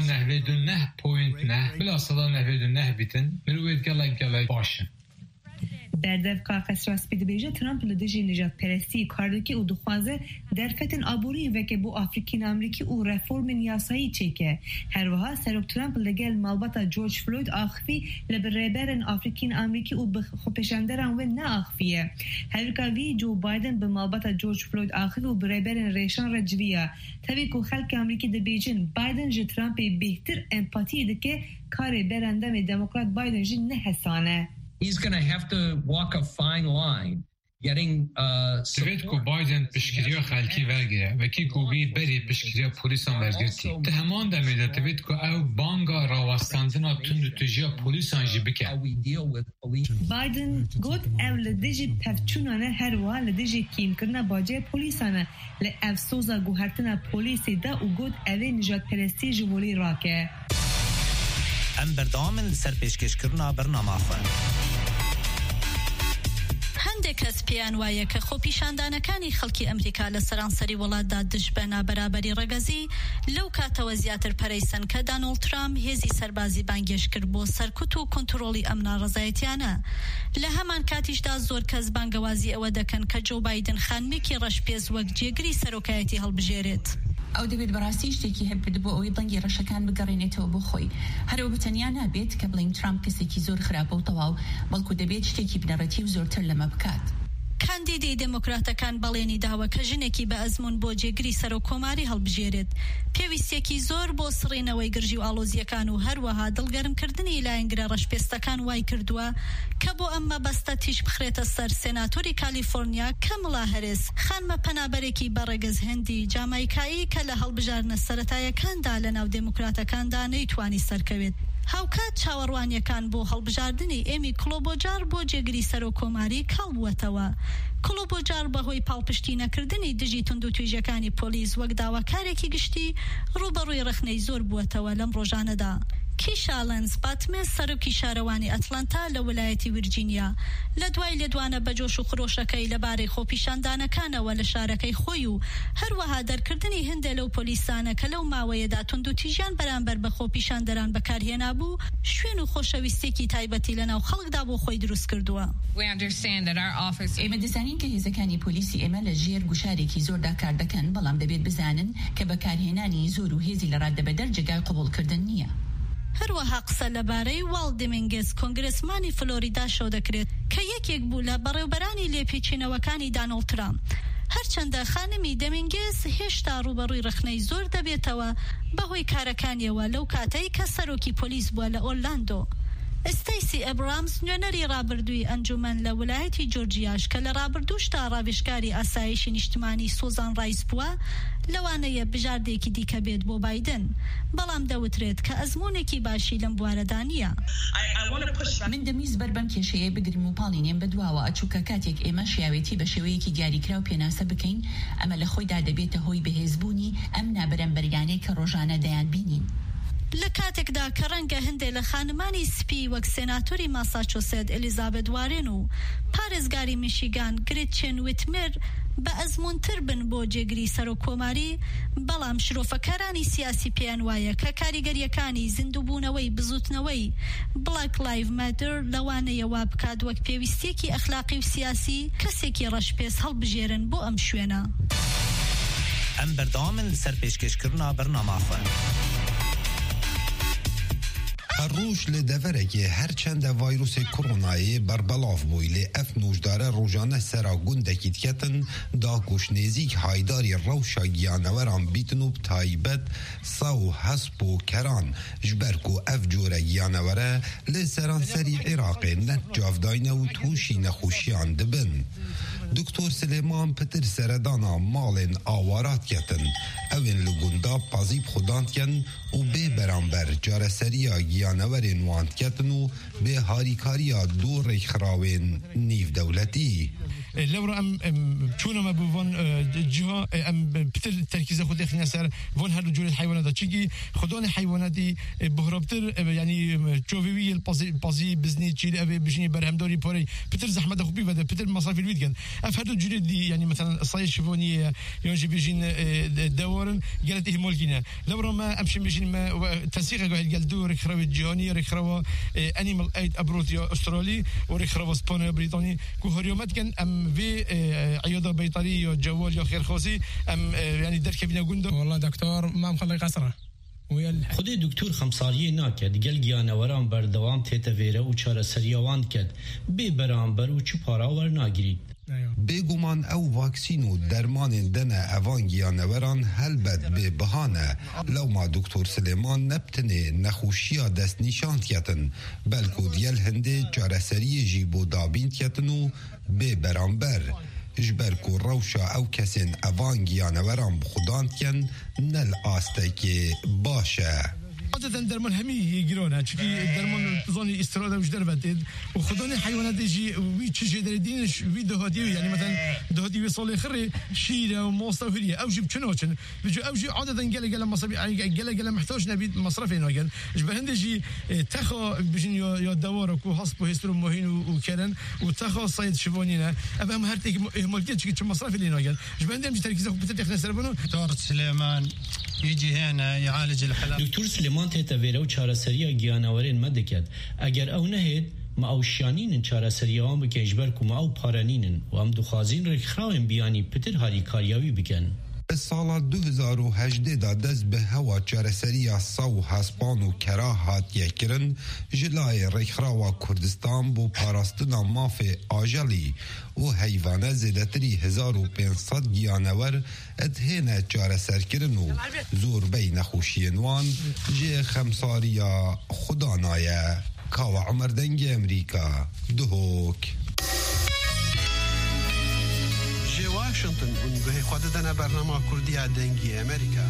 99.9 بلا صدا 99 بیتن مروید گلک باشن. بردف کاغذ راسپی دبیجه ترامپ لدیجی نجات پرستی کاردکی او دخوازه درفتن آبوری وکه بو افریقین امریکی او رفورم یاسایی چیکه هر وها سروک ترامپ لگل مالباتا جورج فلوید آخفی لبرابرن افریقین امریکی او بخوپشندران و نه آخفیه هرکاوی جو بایدن به مالباتا جورج فلوید آخفی و برابرن ریشان رجویه تبی که خلق امریکی دبیجن بایدن جه ترامپ بهتر امپاتی دکه کار برندم دموکرات بایدن جه نه حسانه He's going to have to walk a fine line getting دوید کو بایدن پشکریا خلکی ورگیره و کی کوبی بری پشکریا پولیسان ورگیرتی ده همان دمیده دوید کو او بانگا راوستاندنا تند تجیا پولیسان جی بکه بایدن گوت او لدیجی پفچونانه هر وها لدیجی کیم کرنا باجه پولیسانه لافسوزا گوهرتنا پولیسی ده و گوت اوه نجات پرستی جمولی راکه ام بردامن لسر پیشکش کرنا برنامه خواه کەس پێیان وایە کە خۆپیشاندانەکانی خەڵکی ئەمریکا لە سەرانسەری وڵاتدا دژ بە نابەرابەری ڕەگەزی لەو کاتەوە زیاتر پەرەیسن کە دانۆڵد ترامپ هێزی سەربازی بانگێش کرد بۆ سەرکوت و کۆنتڕۆڵی ئەم ناڕەزایەتیانە لە هەمان کاتیشدا زۆر کەس بانگەوازی ئەوە دەکەن کە جۆ بایدن خانمێکی ڕەشپێز وەک جێگری سەرۆکایەتی هەڵبژێرێت ئەو دەبێت بەڕاستی شتێکی هەبێت بۆ ئەوەی دڵنگی ڕەشەکان بگەڕێنێتەوە بۆ خۆی هەرەوە بەتەنیا نابێت کە بڵین ترامپ کەسێکی زۆر خراپە و تەواو بەڵکو دەبێت شتێکی بنەڕەتی و زۆرتر لەمە بکات کاندیدی دموکراتەکان بەڵێنی داوە کە ژنێکی بە ئەزمون بۆ جێگری سەرۆکۆماری هەڵبژێرێت پێویستێکی زۆر بۆ سڕینەوەی گرژی و ئالۆزیەکان و هەروەها دڵگەرمکردنی لایەنگرە ڕەشپێستەکان وای کردووە کە بۆ ئەم مەبەستە تیش بخرێتە سەر سێناتۆری کالیفۆرنیا کەمڵا هەرێس خانمە پەنابەرێکی بەڕێگەز هێندی جامایکایی کە لە هەڵبژارنە سەرەتایەکاندا لە ناو دموکراتەکاندا نەیتوانی سەرکەوێت هاوکات چاوەڕوانیەکان بۆ هەڵبژاردنی ئێمی کلۆبۆجار بۆ جێگری سەرۆکۆماری کاڵبووەتەوە کلۆبۆجار بەهۆی پاڵپشتی نەکردنی دژی تند و توێژەکانی پۆلیس وەک داواکارێکی گشتی ڕوبەڕووی رەخنەی زۆر بووەتەوە لەم ڕۆژانەدا کیشا لەنز باتمێز سەرۆکی شارەوانی ئەتلانتا لە ویلایەتی ورجینیا لە دوای لێدوانە بەجۆش و خرۆشەکەی لەبارەی خۆپیشاندانەکانەوە لە شارەکەی خۆی و هەروەها دەرکردنی هەندێ لەو پۆلیسانە کە لەو ماوەیەدا تند و تیژیان بەرامبەر بە خۆپیشاندەران بەکارهێنا بوو شوێن و خۆشەویستێکی تایبەتی لەناو خەڵکدا بۆ خۆی دروست کردووە ئێمە دەزانین کە هێزەکانی پۆلیسی ئێمە لە ژێر گوشارێکی زۆردا کار دەکەن بەڵام دەبێت بزانن کە بەکارهێنانی زۆر و هێزی لە ڕاددەبەدەر جێگای قبوڵکردن نییە هەروەها قسە لەبارەی واڵ دمینگز کۆنگرسمانی فلۆریدا شۆ دەکرێت کە یەکێک بوو لە بەڕێوەبەرانی لێپێچینەوەکانی دانۆڵد ترامپ هەرچەندە خانمی دەمینگز هێشتا ڕوبەڕووی رەخنەی زۆر دەبێتەوە بەهۆی کارەکانیەوە لەو کاتەی کە سەرۆکی پۆلیس بووە لە ئۆرلاندۆ استیسی ئەبرامز نوێنەری ڕابردووی ئەنجومەن لە ویلایەتی جۆرجیاش کە لە ڕابردووشتا ڕاوێژکاری ئاسایشی نیشتمانی سوزان ڕایس بووە لەوانەیە بژاردێکی دیکە بێت بۆ بایدن بەڵام دەوترێت کە ئەزمونێکی باشی لەم بوارەدا نییە. من دەمویست بەربەم کێشەیە بگرم و پاڵینێن بەدواوە ئەچووکە کاتێک ئێمە شیاوێتی بە شێوەیەکی دیاریکرا و پێناسە بکەین ئەمە لە خۆیدا دەبێتە هۆی بەهێزبوونی ئەم نابەرەمبەریانەی کە ڕۆژانە دەیان بینین. لە کاتێکدا کە ڕەنگە هەندێک لە خانمانی سپی وەک سێناتۆری ماساچۆسێت ئەلیزابێت وارێن و پارێزگاری میشیگان گریتچێن ویتمر بە ئەزمونتر بن بۆ جێگری سەرۆکۆماری، بەڵام شرۆفەکارانی سیاسی پێیان وایە کە کاریگەریەکانی زیندووبوونەوەی بزوتنەوەی بلاک لایڤ ماتر لەوانەیە وا بکات وەک پێویستێکی ئەخلاقی و سیاسی کەسێکی ڕەشپێس هەڵبژێرن بۆ ئەم شوێنە. ئەم بەردەوامن لەسەر پێشکەشکردنا بەرنامەخۆن. هەڕۆژ لە دەڤەرێکی هەرچەندە ڤایرۆسی کۆڕۆنایê بەربەڵاو بووی لێ ئەف نۆژدارە ڕۆژانە سەرا گوندێکی دکەتن داکۆش نێزیک هایداری ڕەوشە گیانەوەران بیتن و تایبەت سەو هەسپ و کەران ji ber ku ev cure giyanewere lê seranserî Iraqê net cavdayne û tûşî nexweşiyan dibin. Doktor Silêman pitir seredana malên awarat ketin. Ew ên li gunda pazîb xudand ken û bê beramber careseriya giyanewerên wan ketin û bê harîkariya du rêxxerawên nîvdewletî. لورا ام چون ما بون جها ام بتر تركيز خود خلينا سر بون هذا جور الحيوانات تشيكي خدون حيواناتي بهربتر يعني تشوفي البازي بزني تشيل ابي بجني برهمدوري بوري بتر زحمه خبي بدا بتر مصاريف الويكند اف هذا الجور دي يعني مثلا الصيد الشيفونيه يجي بيجين دورن قالت ايه مولكينا لورا ما امشي بيجين ما تنسيق قال دور خروي جهاني رخروا انيمال ايد ابروتيا استرالي ورخروا اسبانيا بريطاني كهريومات كان ام في عياده بيطريه جوال يا خير خوسي ام يعني درك بينا گوند والله دكتور ما مخلي قصره خودی دکتور خمساریه ناکد گل گیانواران بردوام تیتویره و چارەسەریاوان کد بێ بەرامبەر و چی پاراوەر ناگیرید. بێگومان ئەو ڤاکسین و دەرمانên dene evan giyaneweran helbet bê bihane lewma Doktor Silêman neptinê nexweşiya destnîşan ketin belku diyel hindê çareseriyê jî bo dabîn ketin û bê beramber ji ber ku rewşa ew kesên evan giyaneweran bixudand ken nel astekê baş e. عادة درمان همي يجرونها تشكي درمان زوني استرادة وش دربتد وخدوني حيوانات يجي ويتشجع دردينش ويدهاتي يعني مثلا دهاتي وصل خري شيرة وموصة وهرية أو جيب شنوشن بيجو أو جي عادة جل مصابي جل محتاج نبي مصرفين وجل جبه هندجي تخا بيجين يا دوارك وحسب وهستر مهين وكرن وتخا صيد شفونينا أبهم هرتك ملكيت تشكي مصرف اللي ناجل جبه هندم تركيزه بتتخلص سربنا دكتور سليمان يجي هنا يعالج الحالات. دكتور سليمان تیتویره و چارەسەریya giyanەوەرên me diked eger ew nehêt me ew şiyanînin çareserîyawan bike ji ber ku me ew paranînin û em dixwazin rêxxerawên biyanî pitir harîkariya wî bikin. Sala 2018 da dest bi hewa çareseriya saw hespan û kera hatiye kirin ji layê rêxxerawa Kurdistan bû parastina mafê ajelî û heyvane zêdetirî 1500 giyanewer hêne çareserkirin û zorbey nexweşiyên wan jê xemsariya Xwedana ye. Kawa Emer dengê Amerîka Duhok. واشنطن ونگهی خود دنا برنامه کردی دنگی امریکا.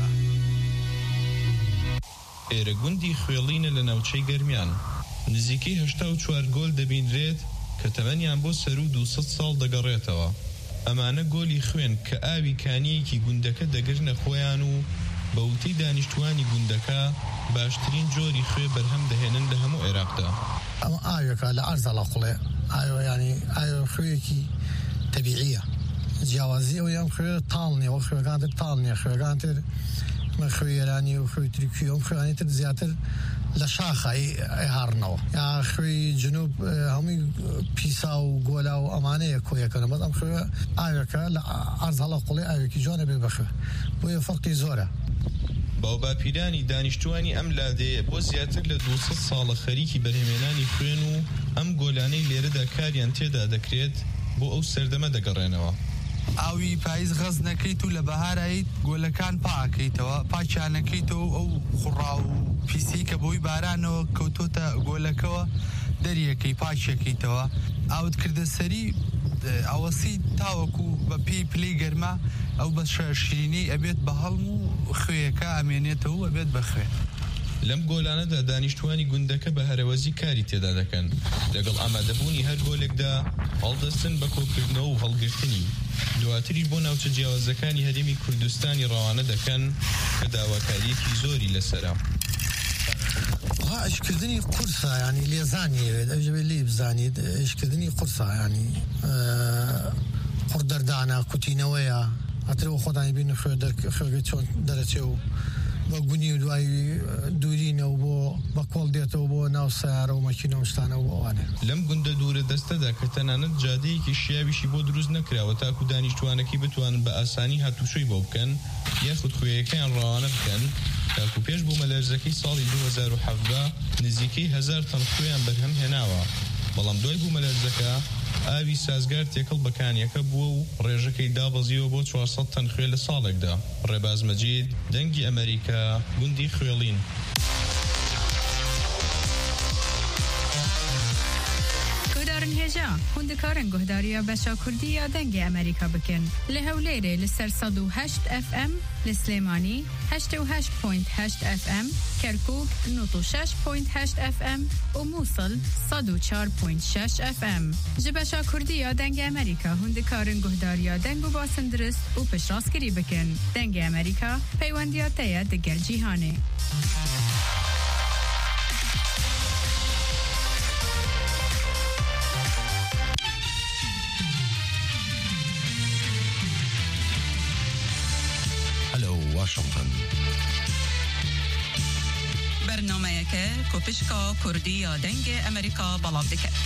ئێرەگوندی خوێڵینە لە ناوچەی گەرمیان نزیکەی 84 گۆل دەبینرێت کە تەمەنیان بۆ سەر و 200 ساڵ دەگەڕێتەوە. ئەمانە گۆلی خوێن کە ئاوی کانیەکی گوندەکە دەگرنە خۆیان و بە وتەی دانیشتوانی گوندەکە باشترین جۆری خوێ بەرهەم دەهێنن لە هەموو عێراقدا. ئەم ئاوێکە لە عەرزەڵە خوڵێ ئاوە ینی ئاوە خوێکی تەبیعیە جیاوازی ئەو یان خوێ تاڵنیە و خوێگانتر تاڵنیە خوێگانتر خوێ ئێرانی و خوێ تورکی و خوێنیتر زیاتر لە شاخایی هارنەوە یا خوێی جنوب هەمووی پیسا و گۆلا و ئەمانەیە کۆیەکەن بەس ئەم خوێ ئاوێکە لە عەرزەڵە قوڵێ ئاوێکی جوانە بێ بەخوێ بۆیە فەرقی زۆرە. باوباپیرانی دانیشتوانی ئەم لادەیە بۆ زیاتر لە 200 ساڵە خەریکی بەرهێمێنانی خوێن و ئەم گۆلانەی لێرەدا کاریان تێدا دەکرێت بۆ ئەو سەردەمە دەگەڕێنەوە. ئاوی پاییز غەز نەکەیت و لە بەهاراییت گۆلەکان پاکەیتەوە پاچیانەکەیتەوە ئەو خوڕا و پیسی کە بۆی بارانەوە کەوتۆتە گۆلەکەوە دەریەکەی پاکێکیتەوە ئاوت کردە سەری ئەوەسی تاوەکو بە پێی پلەی گەرما ئەو بە شیرینەی ئەبێت بە هەڵم و خوێیەکە ئەمێنێتەوە ئەبێت بەخوێ. لەم گۆلانەدا دانیشتوانی گوندەکە بە هەرەوەزی کاری تێدا دەکەن لەگەڵ ئامادەبوونی هەر گۆلێکدا هەڵدەستن بە کۆکردنەوە و هەڵگرتنی دواتریش بۆ ناوچە جیاوازەکانی هەرێمی کوردستانی ڕەوانە دەکەن کە داواکاریەکی زۆری لەسەرە. ئەشکردنی قورسە ینی لێزانیەوێت ئەوژەوێ لێ بزانیت ئەشکردنی قورسە ینی قوردەردانە کوتینەوەیە ئەترەوە خۆدانی بین خوێگە چۆن دەرەچێ و بە گونی و دوای دوورینەوە بۆ بە کۆڵ دێتەوە بۆ ناو سیارە و مەکینە و شتانە و ئەوانێ لەم گوندە دوورە دەستەدا کە تەنانەت جادەیەکی شیاویشی بۆ دروست نەکراوە تاکو دانیشتوانەکەی بتوانن بە ئاسانی هاتووشۆی بۆ بکەن یاخود خوێیەکەیان ڕەوانە بکەن تاکو پێش بوو مەلەرزەکەی ساڵی 2017 نزیکەی 1000 تەن خوێیان بەرهەم هێناوە بەڵام دوای بوو مەلەرزەکە ئاوی سازگار تێکەڵ بەکانیەکە بووە و ڕێژەکەی دابەزیەوە بۆ 400 تەن خوێ لە ساڵێکدا. ڕێباز مەجید دەنگی ئەمریکا گوندی خوێڵین. هێژا هوندکارن گۆهداریە بەشا کوردیە دەنگی ئەمریکا بکەن لە هەولێرێ لەسەر 108 FM لە سلێمانی 88.8 FM کەرکووک 96.8 FM و مووسڵ 104.6 FM ji بەشا کوردیە دەنگی ئەمریکا هوندکارن گۆهداریە دەنگ و باسن درست و پشتڕاستکردی بکەن دەنگی ئەمریکا پەیوەندیاتەیە دەگەل جیهانێ. واشنطن برنامه‌یەکە کۆپشکا کوردی یا دەنگ ئەمریکا بەڵاو دەکات.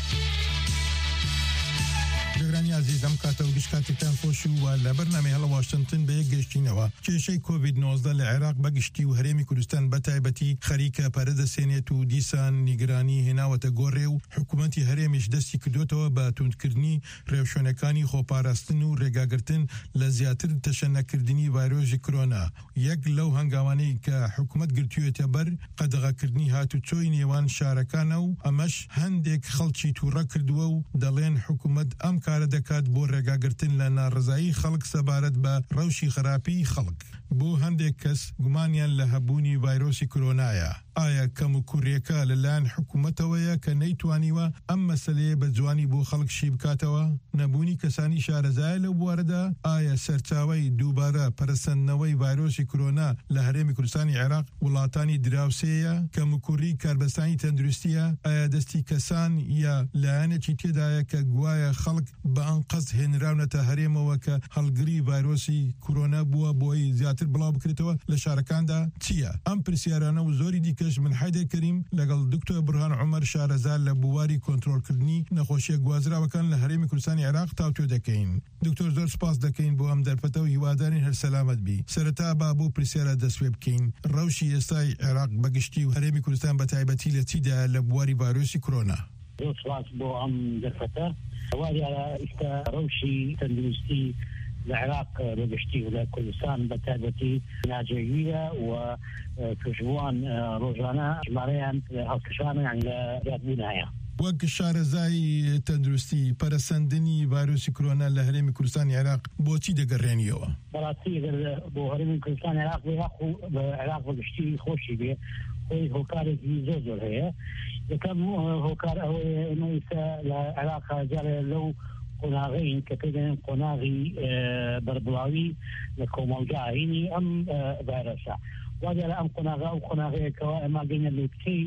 جگرانی عزیزم کاتە و گشتکاتێکتان خۆش و لە بەرنامەی هەڵە واشنتن بە یەک گەشتینەوە کێشەی کۆڤید-19 لە عێراق بەگشتی و هەرێمی کوردستان بە تایبەتی خەریکە پەرەدەسێنێت و دیسان نیگرانی هێناوەتە گۆڕێ و حکوومەتی هەرێمیش دەستی کردوتەوە بە توندکردنی ڕێوشوێنەکانی خۆپاراستن و ڕێگاگرتن لە زیاتر تەشەنەکردنی ڤایرۆژی کۆرۆنا. یەک لەو هەنگاوانەی کە حکوومەت گرتوویەتە بەر قەدەغەکردنی هاتوچۆی نێوان شارەکانە و ئەمەش هەندێک خەڵکی تووڕە کردووە و دەڵێن حکوومەت ئەم کارە دەکات بۆ ڕێگاگرتن لە ناڕزایی خەڵک سەبارەت بە ڕەوشی خراپی خەڵک. بۆ هەندێک کەس گومانیان لە هەبوونی ڤایرۆسی کۆرۆنایە. ئایا کەم و کوڕیەکە لەلایەن حکوومەتەوەیە کە نەیتوانیوە ئەم مەسەلەیە بە جوانی بۆ خەڵک شی بکاتەوە؟ نەبوونی کەسانی شارەزایە لەو بوارەدا ئایا سەرچاوەی دووبارە پەرسەندنەوەی ڤایرۆسی کۆرۆنا لە هەرێمی کوردستانی عێراق وڵاتانی دراوسەیە؟ کەم و کوڕی کاربەستانی تەندروستیە؟ ئایا دەستی کەسان یا لایەنێکی تێدایە کە گوایە خەڵک بە ئەنقەس هێنراونەتە هەرێمەوە کە هەڵگری ڤایرۆسی کۆرۆنا بووە بۆی زیاتر بڵاو بکرێتەوە لە شارەکاندا چییە؟ ئەم پرسیارانە و زۆری دیکەش من حیدر کەریم لەگەڵ دکتۆر برهان عومەر شارەزار لە بواری کۆنتڕۆلکردنی نەخۆشیە گوازراوەکان لە هەرێمی کوردستانی عێراق تاوتوێ دەکەین. دکتۆر زۆر سپاس دەکەین بۆ ئەم دەرفەتە و هیوادارین هەر سەلامەت بی. سەرەتا با بۆ پرسیارە دەستوێ بکەین ڕەوشی ئێستای عێراق بەگشتی و هەرێمی کوردستان بە تایبەتی لە چیدا لە بواری ڤایرۆسی کۆرۆنا؟ زۆر سپاس بۆ ئەم دەرفەتە. وارە ئێستا ڕەوشی تەندروستی لە عێراق بەگشتی و لە کوردستان بە تایبەتی ناجێگیرە و توشبووان ڕۆژانە ژمارەیان هەڵکشانیان لە زیادبوونایە. وەک شارەزای تەندروستی پەرسەندنی ڤایرۆسی کۆرۆنا لە هەرێمی کوردستانی عێراق بۆچی دەگەڕێنیەوە؟ بەڕاستی بۆ هەرێمی کوردستانی عێراق بە عێراق بەگشتی خۆشی بێ خۆی هۆکارێکی زۆر هەیە. یەکەم هۆکار ئەوەیە ئێمە ئێستا لە عێراق جارێ لەو قۆناغین کە پێدەڵێن قۆناغی بەربڵاوی لە کۆمەلگاهینی ئەم ڤایرۆسە وادە لە ئەم قۆناغا و قۆناغەیەکەوە ئەمە گەینە لێ بچەی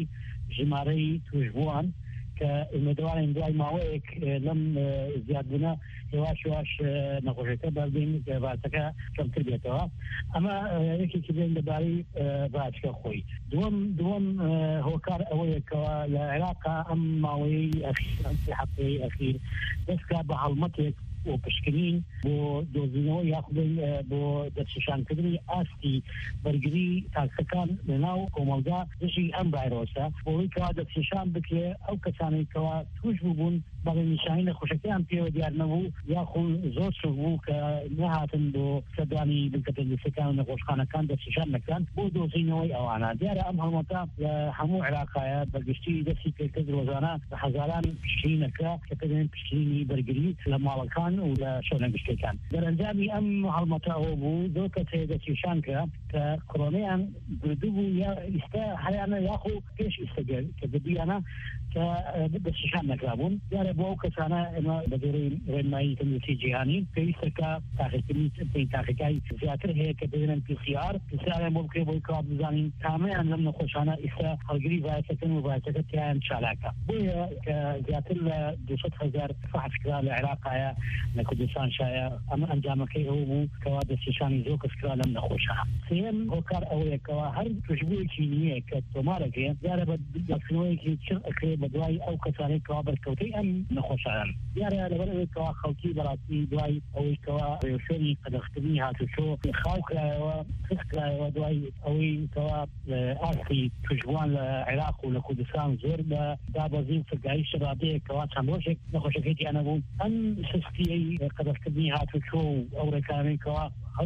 ژمارەی توشبووان کە ئێمەدوارین دوای ماوەیەک لەم زیادبوونە هێواش نەخۆشیەکە بەردین باسەکە کەمتر بێتەوە. ئەمە یەکێکی بێن لەبارەی باسکە خۆی. دووەم هۆکار ئەوەیەکەوە لە عێراقا ئەم ماوەیەی ئەخیر ئەم سێ هەفتەیەی ئەخیر دەستکا بە هەڵمەتێک بۆ پشکنین بۆ دۆزینەوە یاخودن بۆ دەستشانکردنی ئاستی بەرگری تاکسەکان لەناو کۆمەلگا دژی ئەم ڤایرۆسە بۆی کەوا دەستشان بکرێ ئەو کەسانێکەوە توش بوون بەڵێ نیشانەی نەخۆشەکەیان پێوە دیار نەبوو یاخۆ زۆر چوو بوو کە نەهاتن بۆ سەردانی بنکەتە لیستەکان و نەخۆشخانەکان دەستنیشان نەکران بۆ دۆزینەوەی ئەوانە دیارە ئەم هەڵمەتە لە هەموو عێراقایە بەگشتی دەستی پێکرد ڕۆژانە بە هەزاران پشتینەکە کە پێدەڵێن پشتینی بەرگری لە ماڵەکان و لە شوێنەگشتەکان دەرەنجامی ئەم هەڵمەتە ئەوە بوو زۆر کەس هەیە دەستنیشان کرا کە کۆرۆنەیان بردوو بوو یا ئیستا هەیانە یاخۆ پێش ئیستەگەر کە بردویانە کە دەستنیشان نەکرابوون دیارە بۆ ئەو کەسانە ئێمە بە دەوری ڕێنمایی تەندروستی جیهانی پێویستەکە تاقیکردنی تاقیکای زیاتر هەیە کە دەبێنن PCR بۆ بکرێ بۆی کات بزانین کامیان لەم نەخۆشانە ئیستا هەڵگری ڤایرۆسەکەن و ڤایرۆسەکە تیان چالاکە بۆیە کە زیاتر لە 200,000 فحص کرا لە عێراقایە لە کوردستان شایە ئەمە ئەنجامەکەی ئەوە بوو کەوا دەستنیشانی زۆر کەس کرا لەم نەخۆشانە سێم هۆکار ئەوەیە کەوا هەر توشبوویەکی نییە کە تۆمارەکەیە دیارە بە دەستنەوەیەکی چ ئەکرێ بە دوای ئەو کەسانەی کەوا بەرکەوتەی ئەم نەخۆشانن دیارە لەبەر ئەوەی کەوا خەڵکی بەڕاستی دوای ئەوەی کەوا ڕێوشێنی قەدەغکردنی هاتوچۆ خاو کرایەوە خست کرایەوە دوای ئەوەی کەوا ئاستی توشبووان لە عێراق و لە کوردستان زۆر بە دابەزین فرگایی شەرابەیە کەوا چەند ڕۆژێک نەخۆشەکەی تیانە بوو ئەم سستیەی قەدەغکردنی هاتوچۆ و ئەو ڕێکانەی کەوا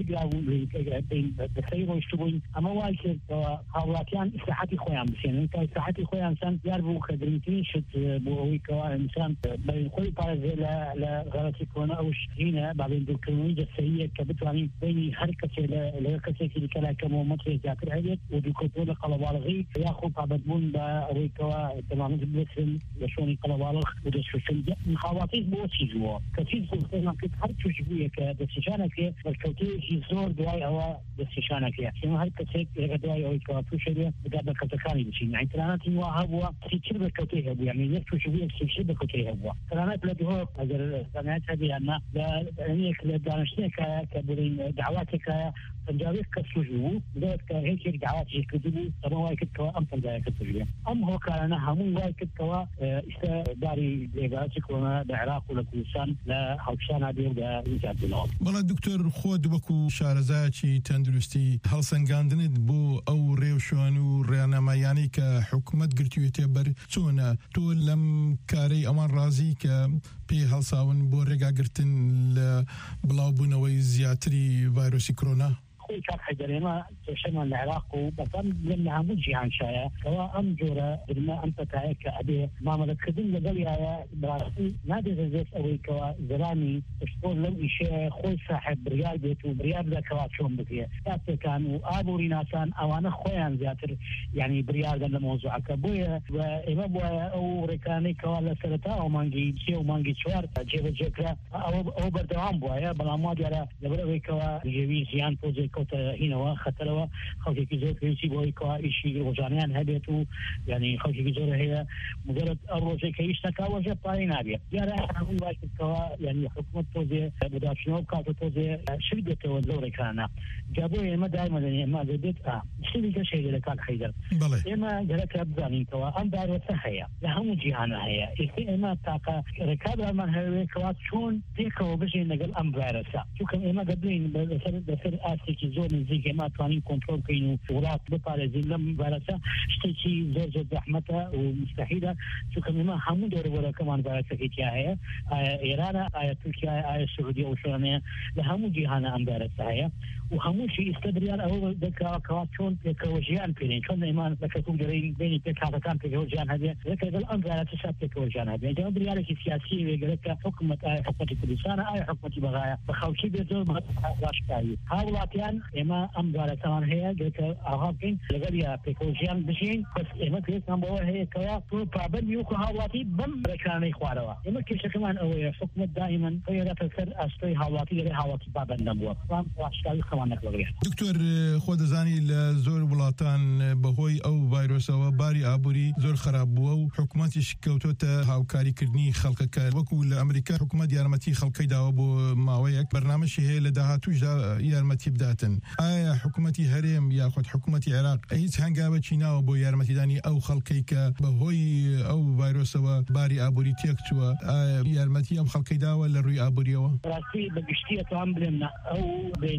بەسەری ڕۆیشت بووین ئەمە وای کردەوە هاوڵاتیان ئیسلاحاتی خۆیان بسێنن کە ئیسلاحاتی خۆیان چەند دیار بوو کە گرنگترین شت بۆ ئەوەی کەوا ئینسان بەین خۆی پارێزێ لە غەڵەتی کۆنا ئەو شتینە باڵێن دوورکردنەوەی جەستەییە کە بتوانین بینی هەر کەسێ لە کەسێکی دیکەلا کەمەوە مەترێک زیاتر هەبێت و دوورکردنەوە لە قەڵەباڵغی یاخۆ پابەتبوون بە ئەوەی کەوا دەمانەت بێتن لە شوێنی قەڵەباڵغ و دەستکردن هاوڵاتی بۆ چیز بووە کە چیز بوو کرد هەر توشبوویە کە دەستنیشانەکرێ بەرکەوتەیەکی زۆر دوای ئەوە دەستنیشانەکرێ هەر کەسێک دوای ئەوەی کەوا تووشە بێ بدا بەرکەوتەکانی بچین تەنانەتی وا هەبووە سیچر بەرکەوتەی هەبوو یعنی یەک توشبوویەک سیچر بەرکەوتەی هەبووە تەنانەت لە دهۆ ئەگەر زانایەت هەبێ یاننا لە لە دانیشتێکایە کە بڵین داواتێکایە پەنجاوێک کەس توش بوو بدەوێت کە هیچێک داواتی کردو بوو ئەمە وای کردکەوە ئەم پەنجاوێکە توش بێ ئەم هۆکارانە هەموو وای کردکەوە ئیستا داری لێباراتی کۆنا لە عێراق و لە کوردستان لە هەڵکشانە بێ لە ویزارەتەوە بەڵام دکتۆر خۆت وەکو شارەزایەکی تەندروستی هەڵسەنگاندنت بۆ ئەو ڕێوشۆن و ڕێنەمایانی کە حکوومەت گرتوویەتێ بەر چۆنە تۆ لەم کارەی ئەمان ڕازی کە پێ هەڵساون بۆ ڕێگاگرتن لە بڵاوبوونەوەی زیاتری ڤایرۆسی کۆرۆنا خۆی کاک حەیدەرێمە کێشەمان لە عێراق و بەڵام لە هەموو جیهان شایە کەوا ئەم جۆرە درمە ئەم پەتایە کە ئەبێ مامەلەکردن لەگەڵیایە بەڕاستی نادێتە دەست ئەوەی کەوا زەرانی پشتۆر لەو ئیشەیە خۆی ساحب بڕیار بێت و بڕیار بدە کەوا چۆن بکرێ کاتێکان و ئابووری ناسان ئەوانە خۆیان زیاتر یعنی بڕیاردەن لە مۆزوعەکە بۆیە ئێمە بواە ئەو ڕێکانەی کەوا لە سەرەتا ئەو مانگی سێ و مانگی چوار جێبەجێکرا ئەو بەردەوام بواە بەڵام وا دیارە لەبەر ئەوەی کەوا ژێوی زیان پۆزێک کەوتە هینەوە خەتەرەوە خەڵکێکی زۆر پێویستی بۆی کەوا ئیشی ڕۆژانەیان هەبێت و یعنی خەڵکێکی زۆر هەیە مجرد ئەو ڕۆژێک کە ئیش نەکا وەژە پارەی نابێت دیارە هەموو وای کردکەوە یعنی حکوومەت تۆزێ بەداشتنەوە بکات و تۆزێ شوی دێتەوە لەو ڕێکانە جا بۆ ئێمە دایمە دەنێ ئێمە دەبێت شتێکی کە شەیدە لە کاک حەیدەر ئێمە گەرەکە بزانینکەوە ئەم دارۆسە هەیە لە هەموو جیهانە هەیە ئێمە تاقە ڕێکابرامان هەوێت کەوا چۆن پێکەوە بژین لەگەڵ ئەم ڤایرۆسە چونکە ئێمە دەبین بەسەر ئاستێکی زۆر نزیک ئێمە توانین کۆنترۆل بکەین و وڵات بپارێزین لەم ڤایرۆسە شتێکی زۆر زۆر زەحمەتە و مستەحیلە چونکە ئێمە هەموو دەوروبەرەکەمان ڤایرۆسەکەی تیا هەیە ئایا ئێرانە ئایا تورکیایە ئایا سعودیە و شوێنەیە لە هەموو جیهانە ئەم ڤایرۆسە هەیە و هەمووشی ئێستا بریان ئەوە دەکەوە چۆن پێکەوە ژیان پێێن چۆن ئێمان بەکەتون دەڕین بینی پێکاتەکان پێکەوە ژیان هەبێ لەگەڵ ئەم ڤایرۆسە پێکەوە ژیان هەبێ ئەو بریارێکی سیاسی وێگەرەکە حکوومەت ئایا حکوومەتی کوردستانە ئایا حکوومەتی بەغایە بە خەڵکی بێت زۆر باشکاری هاوڵاتیان ئێمە ئەم ڤایرۆسەمان هەیە گەرەکە ئاها بکەین لەگەڵ یا پێکەوە ژیان بژین بەس ئێمە پێویستمان بەوە هەیە کەوا تۆ پابەندی وەکو هاوڵاتی بەم ڕێکانەی خوارەوە ئێمە کێشەکەمان ئەوەیە حکوومەت دائیمەن خۆیەرەتە سەر ئەستۆی هاوڵاتی لەبێ هاوڵاتی پابەند نەبووە واشکاری خەوان نەکڵێت دکتۆر خۆ دەزانی لە زۆر وڵاتان بەهۆی ئەو ڤایرۆسەوە باری ئابووری زۆر خراپ بووە و حکوومەتیش کەوتۆتە هاوکاریکردنی خەڵکەکە وەکو لە ئەمریکا حکوومەت یارمەتی خەڵکەی داوە بۆ ماوەیەک بەرنامەشی هەیە لە داهاتووشدا یارمەتی بداتن ئایا حکوومەتی هەرێم یاخود حکوومەتی عێراق هیچ هەنگاوێکی ناوە بۆ یارمەتیدانی ئەو خەڵکەی کە بەهۆی ئەو ڤایرۆسەوە باری ئابووری تێکچووە یارمەتی ئەم خەڵکەی داوە لە ڕووی ئابووریەوە ڕاستی بەگشتیە تام بڵێن ئەو بین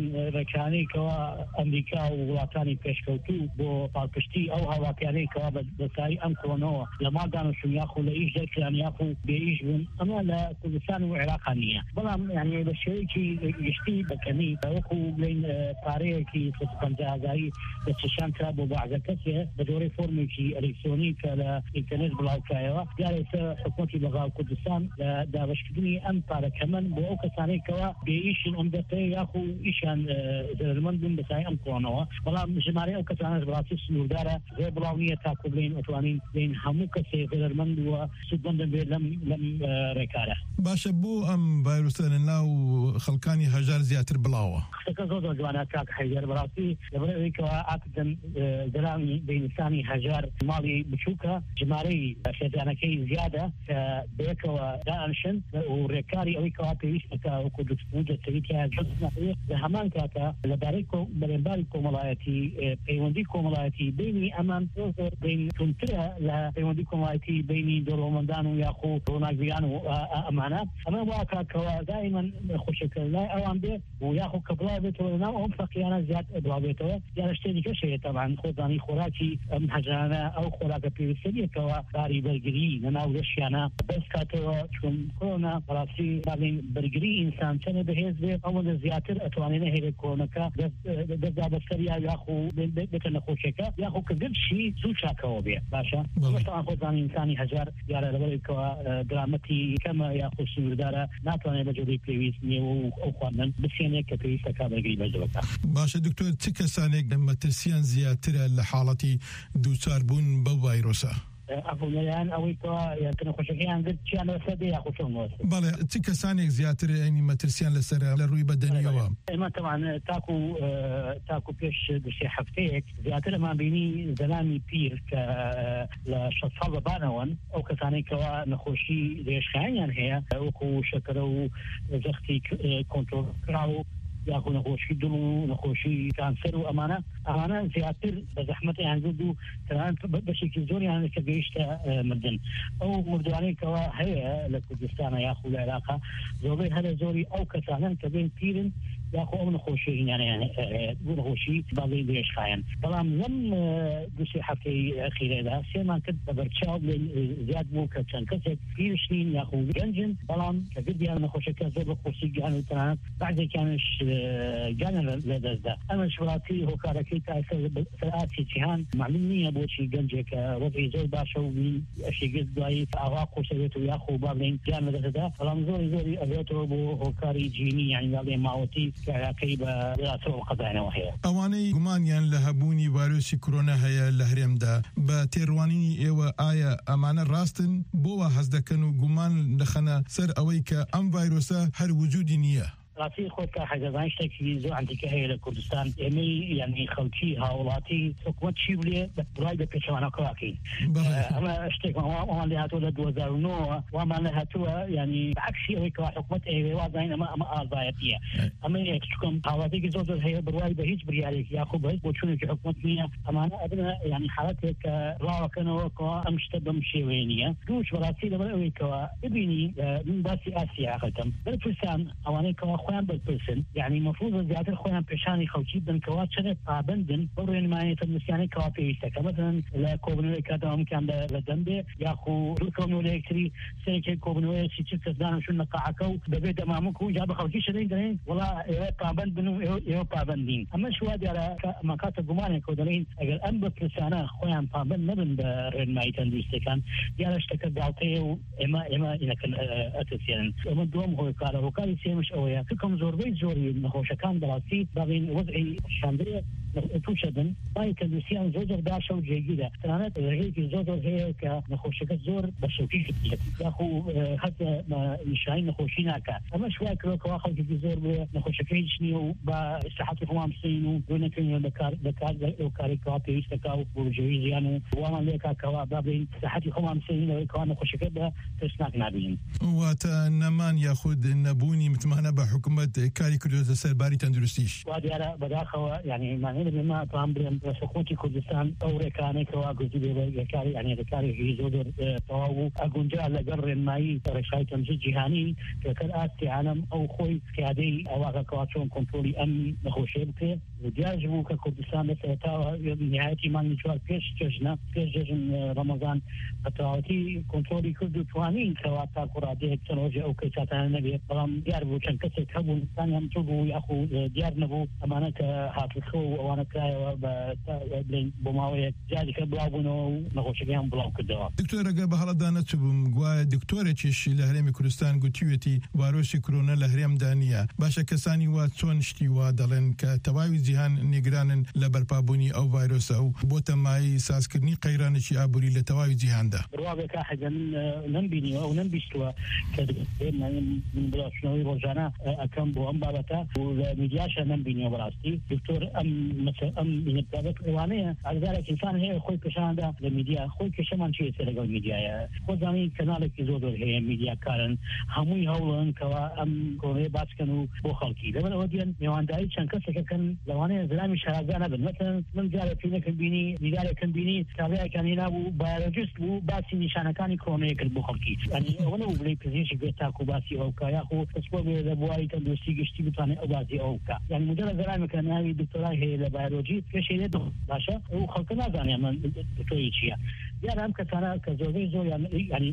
هاواکانی کەوا ئەمریکا و وڵاتانی پێشکەوتوو بۆ پاڵپشتی ئەو هاواکانەی کەوا بەسایی ئەم کۆنەوە لە مادانشون یاخو لە ئیش دەرکران یاخو بێئیش بوون ئەمە لە کوردستان و عێراق نییە بەڵام یعنی بە شێوەیەکی گشتی بەکەمی وەکو بڵین پارەیەکی 50,000 بە چشان کرا بۆ بەعزە کەسێ بە جۆرەی فۆرمێکی ئەلکترۆنی کە لە ئینتەرنێت بڵاوکایەوە دیارێسە حکومەتی بەغاو کوردستان لە دابەشکردنی ئەم پارەکەمەن بۆ ئەو کەسانەی کەوا بێئیشن ئەم دەستەیە یاخو ئیشان زەرمەند بوون بەسای ئەم کۆنەوە بەڵام ژمارەی ئەو کەسانەش بەڕاستی سنووردارە زۆر بڵاو نییە تاکو بڵین ئەتوانین بڵین هەموو کەسێ زەرمەند وە سودمەندن بێت لەم ڕێکارە باشە بۆ ئەم ڤایرۆسە لە ناو خەڵکانی هەژار زیاتر بڵاوە شتەکە زۆر جوانە کاک حەیدەر بەڕاستی لەبەرەوەیکەوە ئاکدن دەرامی بینستانی هەژار ماڵی بچووکە ژمارەی شێزانەکەی زیادە کە بەیەکەوە دائەنشن و ڕێکاری ئەوەی کەوا پێویستەکە وەکو دەستەویتیا لە هەمان کاتە لەبارەی بەرەمباری کۆمەڵایەتی پەیوەندی کۆمەڵایەتی بینی ئەمان زۆر بین تونترە لە پەیوەندی کۆمەڵایەتی بینی دەوڵەمەندان و یاخو ڕۆناگریان و ئەمانە ئەمە وا کاکەوە دائیمەن خۆشەکردنای ئەوان بێ و یاخو کە بڵاو بێتەوە لەناو ئەم فەقیانە زیاد بڵاوێتەوە یان شتێکی کەشەیە تەمان خۆزانی خۆراکی ئەم هەژارانە ئەو خۆراکە پێویستەکەوە باری بەرگری لەناو لەشیانە بەس کاتەوە چون کۆنا بەڕاستی باڵین بەرگری ئینسان چەنە بەهێز بێ ئەوەندە زیاتر ئەتوانێنە هێرە کۆنەکە دەستدا بەسەریا یاخو بێتە نەخۆشیەکە یاخو کە گرشی زوو چاکەوە بێ باشە بەشتان خۆزانی ئینسانی هەژار یارە لەبەرێکەوە درامەتی کەمە یاخو سنووردارە ناتوانێت بە جۆرەی پێویست نیێوە و ئەو خواردن بسێنێک کە پێویستەکە بەرگری بەجەوەکە باشە دکتۆر چ کەسانێک مەترسیان زیاترە لە حاڵەتی دووچاربوون بەو ڤایرۆسە ئەفڵیان ئەوەی تۆ یانکە خۆشەکەیان گرت چیان لەسەر بێ یاخو چۆنەوەست بەڵێ چ کەسانێک زیاتر ئەنی مەترسیان لەسەر لە ڕووی بەدەنیەوە ئێمە تەمان تاکو پێش دوسێ هەفتەیەک زیاتر ئەمان بینی زەلامی پیر کە لە 60 ساڵ بەبانەوەن ئەو کەسانێکەوە نەخۆشی درێژخاییان هەیە وەکو شەکرە و زەختی کۆنترۆلکرا و یاخو نەخۆشی دڵ و نەخۆشی کانسەر و ئەمانە زیاتر بە زەحمەتیان گرت و تەنانەت بەشێکی زۆریان کە گەیشتە مردن ئەو مردوانەیەکەوە هەیە لە کوردستانە یاخو لە عێراقا زۆربەی هەرە زۆری ئەو کەسانن کە بین پیرن یاخو ئەو نەخۆشی هینیانیان نەخۆشی باڵی درێژخایەن بەڵام لەم دوسێ هەفتەی ئەخیرەدا سێمان کرد بە بەرچاو زیاد بوو کە چەند کەسێک پیرشتین یاخو گەنجن بەڵام کە گردیان نەخۆشەکە زۆر بە خۆشی گیان و تەنانەت بەعزێکیانش گیانە لە دەستدا ئەمەش وڵاتی هۆکارەکەی تا سەرعاتی جیهان معلوم نییە بۆچی گەنجێکە وەزعی زۆر باشە و ئەشێگرت دوایی ئاوا خۆشەوێت و یاخو باڵێن گیان لە دەستدا بەڵام زۆری ئەبێتەوە بۆ هۆکاری جینی یعنی باڵێ ماوەتی کەراکەی بە وڵاتەوە قەزانەوە هەیە ئەوانەی گومانیان لە هەبوونی ڤایرۆسی کۆرۆنا هەیە لە هەرێمدا بە تێڕوانینی ئێوە ئایا ئەمانە ڕاستن بۆوە هەست دەکەن و گومان دەخەنە سەر ئەوەی کە ئەم ڤایرۆسە هەر وجودی نییە ڕاستی خۆت کە حەجەزان شتێکی زۆر ئەنتیکە هەیە لە کوردستان ئێمەی یعنی خەڵکی هاوڵاتی حکومەت چی بڵێ بەڕای بە پێچەوانەکەواکەین ئەمە شتێک ئەوان لێ هاتووە لە 2009 وامان لە هاتووە یعنی عکسی ئەوەی کەوا حکومەت ئێوێ وازین ئەمە ئازایەتیە ئەمە یەکچکم هاوڵاتێکی زۆر هەیە بڕای بە هیچ بریارێک یاخۆ بە هیچ بۆ چونێکی حکومەت نییە ئەمانە ئەبنە یعنی حالەتێک کە ڕاوەکەنەوە کەوا ئەم شتە بەم شێوەیە نییە دووش بەڕاستی لەبەر ئەوەی کەوا ببینی من باسی ئاسیا ئاخەکەم بەرپرسان ئەوانەی کەوا خۆیان بەرپرسن یعنی مەفروض زیاتر خۆیان پێشانی خەڵکی بن کەوا چەندێک پابندن بۆ ڕێنمایەتە نووسیانەی کەوا پێویستەکە مەسەڵەن لە کۆبنەوەی کاتەوەمکان لە دەمبێ یاخو ڕووکەونەوە لە یەکتری سەرێکی کۆبنەوەیەکی چ کەسدانشون لە قاعەکە و دەبێت دەمامک و جا بە خەڵکی شەدەین دەڵێن وڵا ئێوە پابند بن و ئێوە پابندین ئەمە شوا دیارە مەکاتە گومانێکەوە دەڵێن ئەگەر ئەم بەرپرسانە خۆیان پابند نەبن بە ڕێنمایی تەندروستەکان دیارە شتەکە داڵتەیە و ئێمە ئینەکەن ئەتەسێنن ئەمە دووەم هۆکارە هۆکاری سێمش ئەوەیە کەم زۆربەی زۆری نەخۆشەکان بەڕاستی باڵین وەزعی شاندرێ تووشەدن بای تەندروستیان زۆر باشە و جێگیرە تەنانەت ڕێگەیەکی زۆر هەیە کە نەخۆشەکە زۆر بە شەوکی یاخو هەتا نیشانی نەخۆشی ناکات ئەمە شوای کڕۆکەوە خەڵکی زۆر بێ نەخۆشەکەی هیچ نییە و بە ئیسراحەتی خۆمان بسەین و بۆ نەکەین لە کارێکەوە پێویستەکە و بۆژەوی ژیان و وامان لێ کاکەوە بابین ئیسراحەتی خۆمان بسەین ئەوەی کەوا نەخۆشەکە بە ترسناک نابین واتە نەمان یاخود نەبوونی متمانە بە حکومەت کاری کردوێتە سەرباری تەندروستیش وا دیارە بەداخەوە یعنی مانێ لما طبعا بسقوط كردستان أو ركاني كواجد بكاري يعني ركاني يزود تواو أجنجا لجر ماي رشاي تمجيد جهاني كالآت عالم أو خوي كادي أو كواتشون كنترولي أم نخوشيبك ودياجبو ككردستان لسيتاو نهاية ما نجوار بيش ججن رمضان فتاوتي كنترولي كردو توانين كواتا كرادي هكسنوجي أو كيساتان نبي بلام دياربو كان كسر كابو ثاني هم تبو يأخو ديار نبو أمانك هاتلخو وأنا كاي بماوية جادي كبلابونو نخوشيهم بلاو كدوا دكتور أجاب هلا تبم جوا دكتورة تشي لهرم كردستان قتيوتي فيروس كورونا لهرم دانية باشا كساني واتون شتي وادلن كتواوي جهان نيجران لبربابوني أو فيروس أو بوتماي ساسكرني قيران شي أبوري لتواوي جهان ده روابك حاجة ننبيني أو ننبيشتوا كدكتورنا من بلاشنوي روجانا أكم بوهم بابتا والميدياشا ننبيني وبراستي دكتور مثلا من البابت قوانية على ذلك إنسان هي خوي كشان ده الميديا خوي كشمان شيء سرقة الميديا خذاني كنالك يزودر هي ميديا كارن هموي هولن كوا كوني باس كانوا بوخالكي لما وديان نيوان داي كان كسر كان لواني زلامي شهادانا مثلا من جالة فينا كنبيني ميديا كنبيني تابع كان هنا بيولوجيست باسي نشانة كان كوني كالبوخالكي يعني وانا بلي بزيش بيتاكو باسي أوكا ياخو تسبب لبواي تندوسي قشتي بتاني أباسي أوكا يعني مجرد زلامي كان هاي دكتوراه هي لبيولوجي كشيء يدو باشا وخلقنا زاني من دكتوري شيء يعني هم كتانا كزوجي زو يعني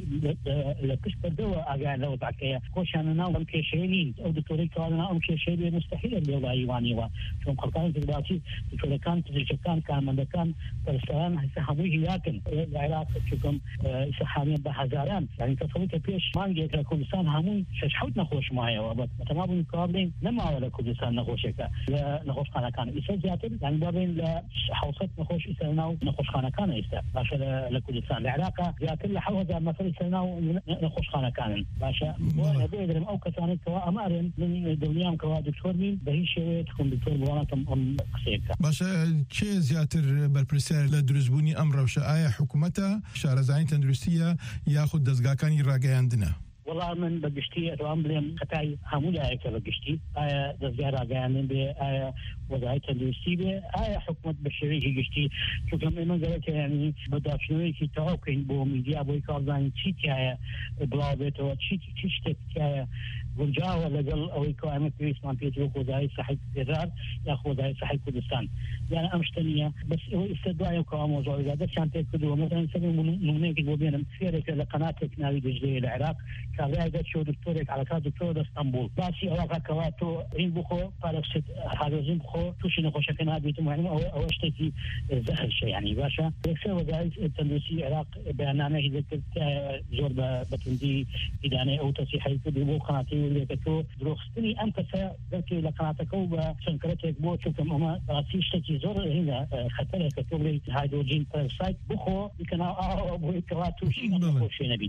لكش بدوا أجا لو تعكيا خوش أنا ناوم كشيء أو دكتوري كانوا أم كشيء مستحيل اللي ولا يواني وا شون خلقنا دلوقتي دكتور كان تجيكان كان من كان ترسلان هسه لكن العراق تشوفهم سحامين بهزاران يعني تصوري كبيش ما نجيك كردستان همون شحوتنا خوش معايا وابد تمام المقابلين لما ولا كردستان نخوشك نخوش خانه كان إسا زيادة يعني بابين لحوصت نخوش إسا نخوش خانه كان إسا باشا لكردستان العراق زيادة لحوزة مثل إسا نخوش خانه كان باشا وانا بيدرم أو كتاني كوا أمارن من دوليام كوا دكتور مين بهي شوية تكون دكتور بوانتم قصيرك باشا چه زیاتر برپرسیار لدروزبونی ئەم ڕەوشە ئایا حکوومەتە شارەزانی تەندروستیە یاخود دەستگاکانی ڕاگەیاندنە؟ والله من بقشتي أتوام بليم قطعي همولا آية بقشتي آية دزجارة قيامين بي آية وضعي تندوستي بي آية حكومة بشريكي قشتي شو كم إيمان قلت يعني بدافشنوي كي توقعين بو ميديا بو يكارزاني تشيتي آية بلابتو تشتك آية ونجاوة لقل أو يكوامة بيسمان بيتروك وضعي صحي كرار ياخو وضعي صحي كردستان يعني أمشتنية بس هو استدعي وكوام وضعي إذا شانتك كدو مثلا سبب نمونيك بوبينم سيرك لقناتك ناوي دجلي العراق كابراي قد شو دكتورك على كاد دكتور اسطنبول باسي أواقع كواتو رين بخو فارقشت حاجزين بخو توشي نخوشكن هادي تمهم أو اشتكي زهر شيء يعني باشا لكسر وضعي التندوسي العراق بأننا إذا كنت زور بتندي إدانة أو تصيحي كدو قناتي اللي كتو دروخستني أنت ذكي لقناتك وبشنكرتك بو تشوفهم أما راسيش تكي زور هنا خطر كتو لي هيدروجين بيروكسيد بخو يكنا أبو كواتو شيء نخوشي نبي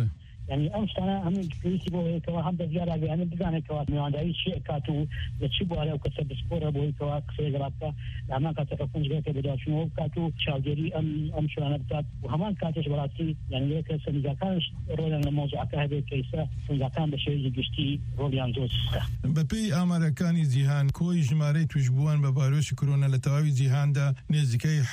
يعني أمس أنا هم كريسي بوه كوا هم بزيارة يعني بزانة كوا من عندي شيء كاتو بتشبه على وكسب سبورة بوه كوا كسر جرابك لما كاتفقون جرا كبدا شنو كاتو شاجري أم شو أنا بتاعت وهمان كاتش براسي يعني ليك سنجاكان رول الموضوع كهذا كيسة سنجاكان بشيء جشتي رول ينزوس ببي أمريكاني زيهان كوي جماري تجبوان بفيروس كورونا لتواوي زيهان دا نزكي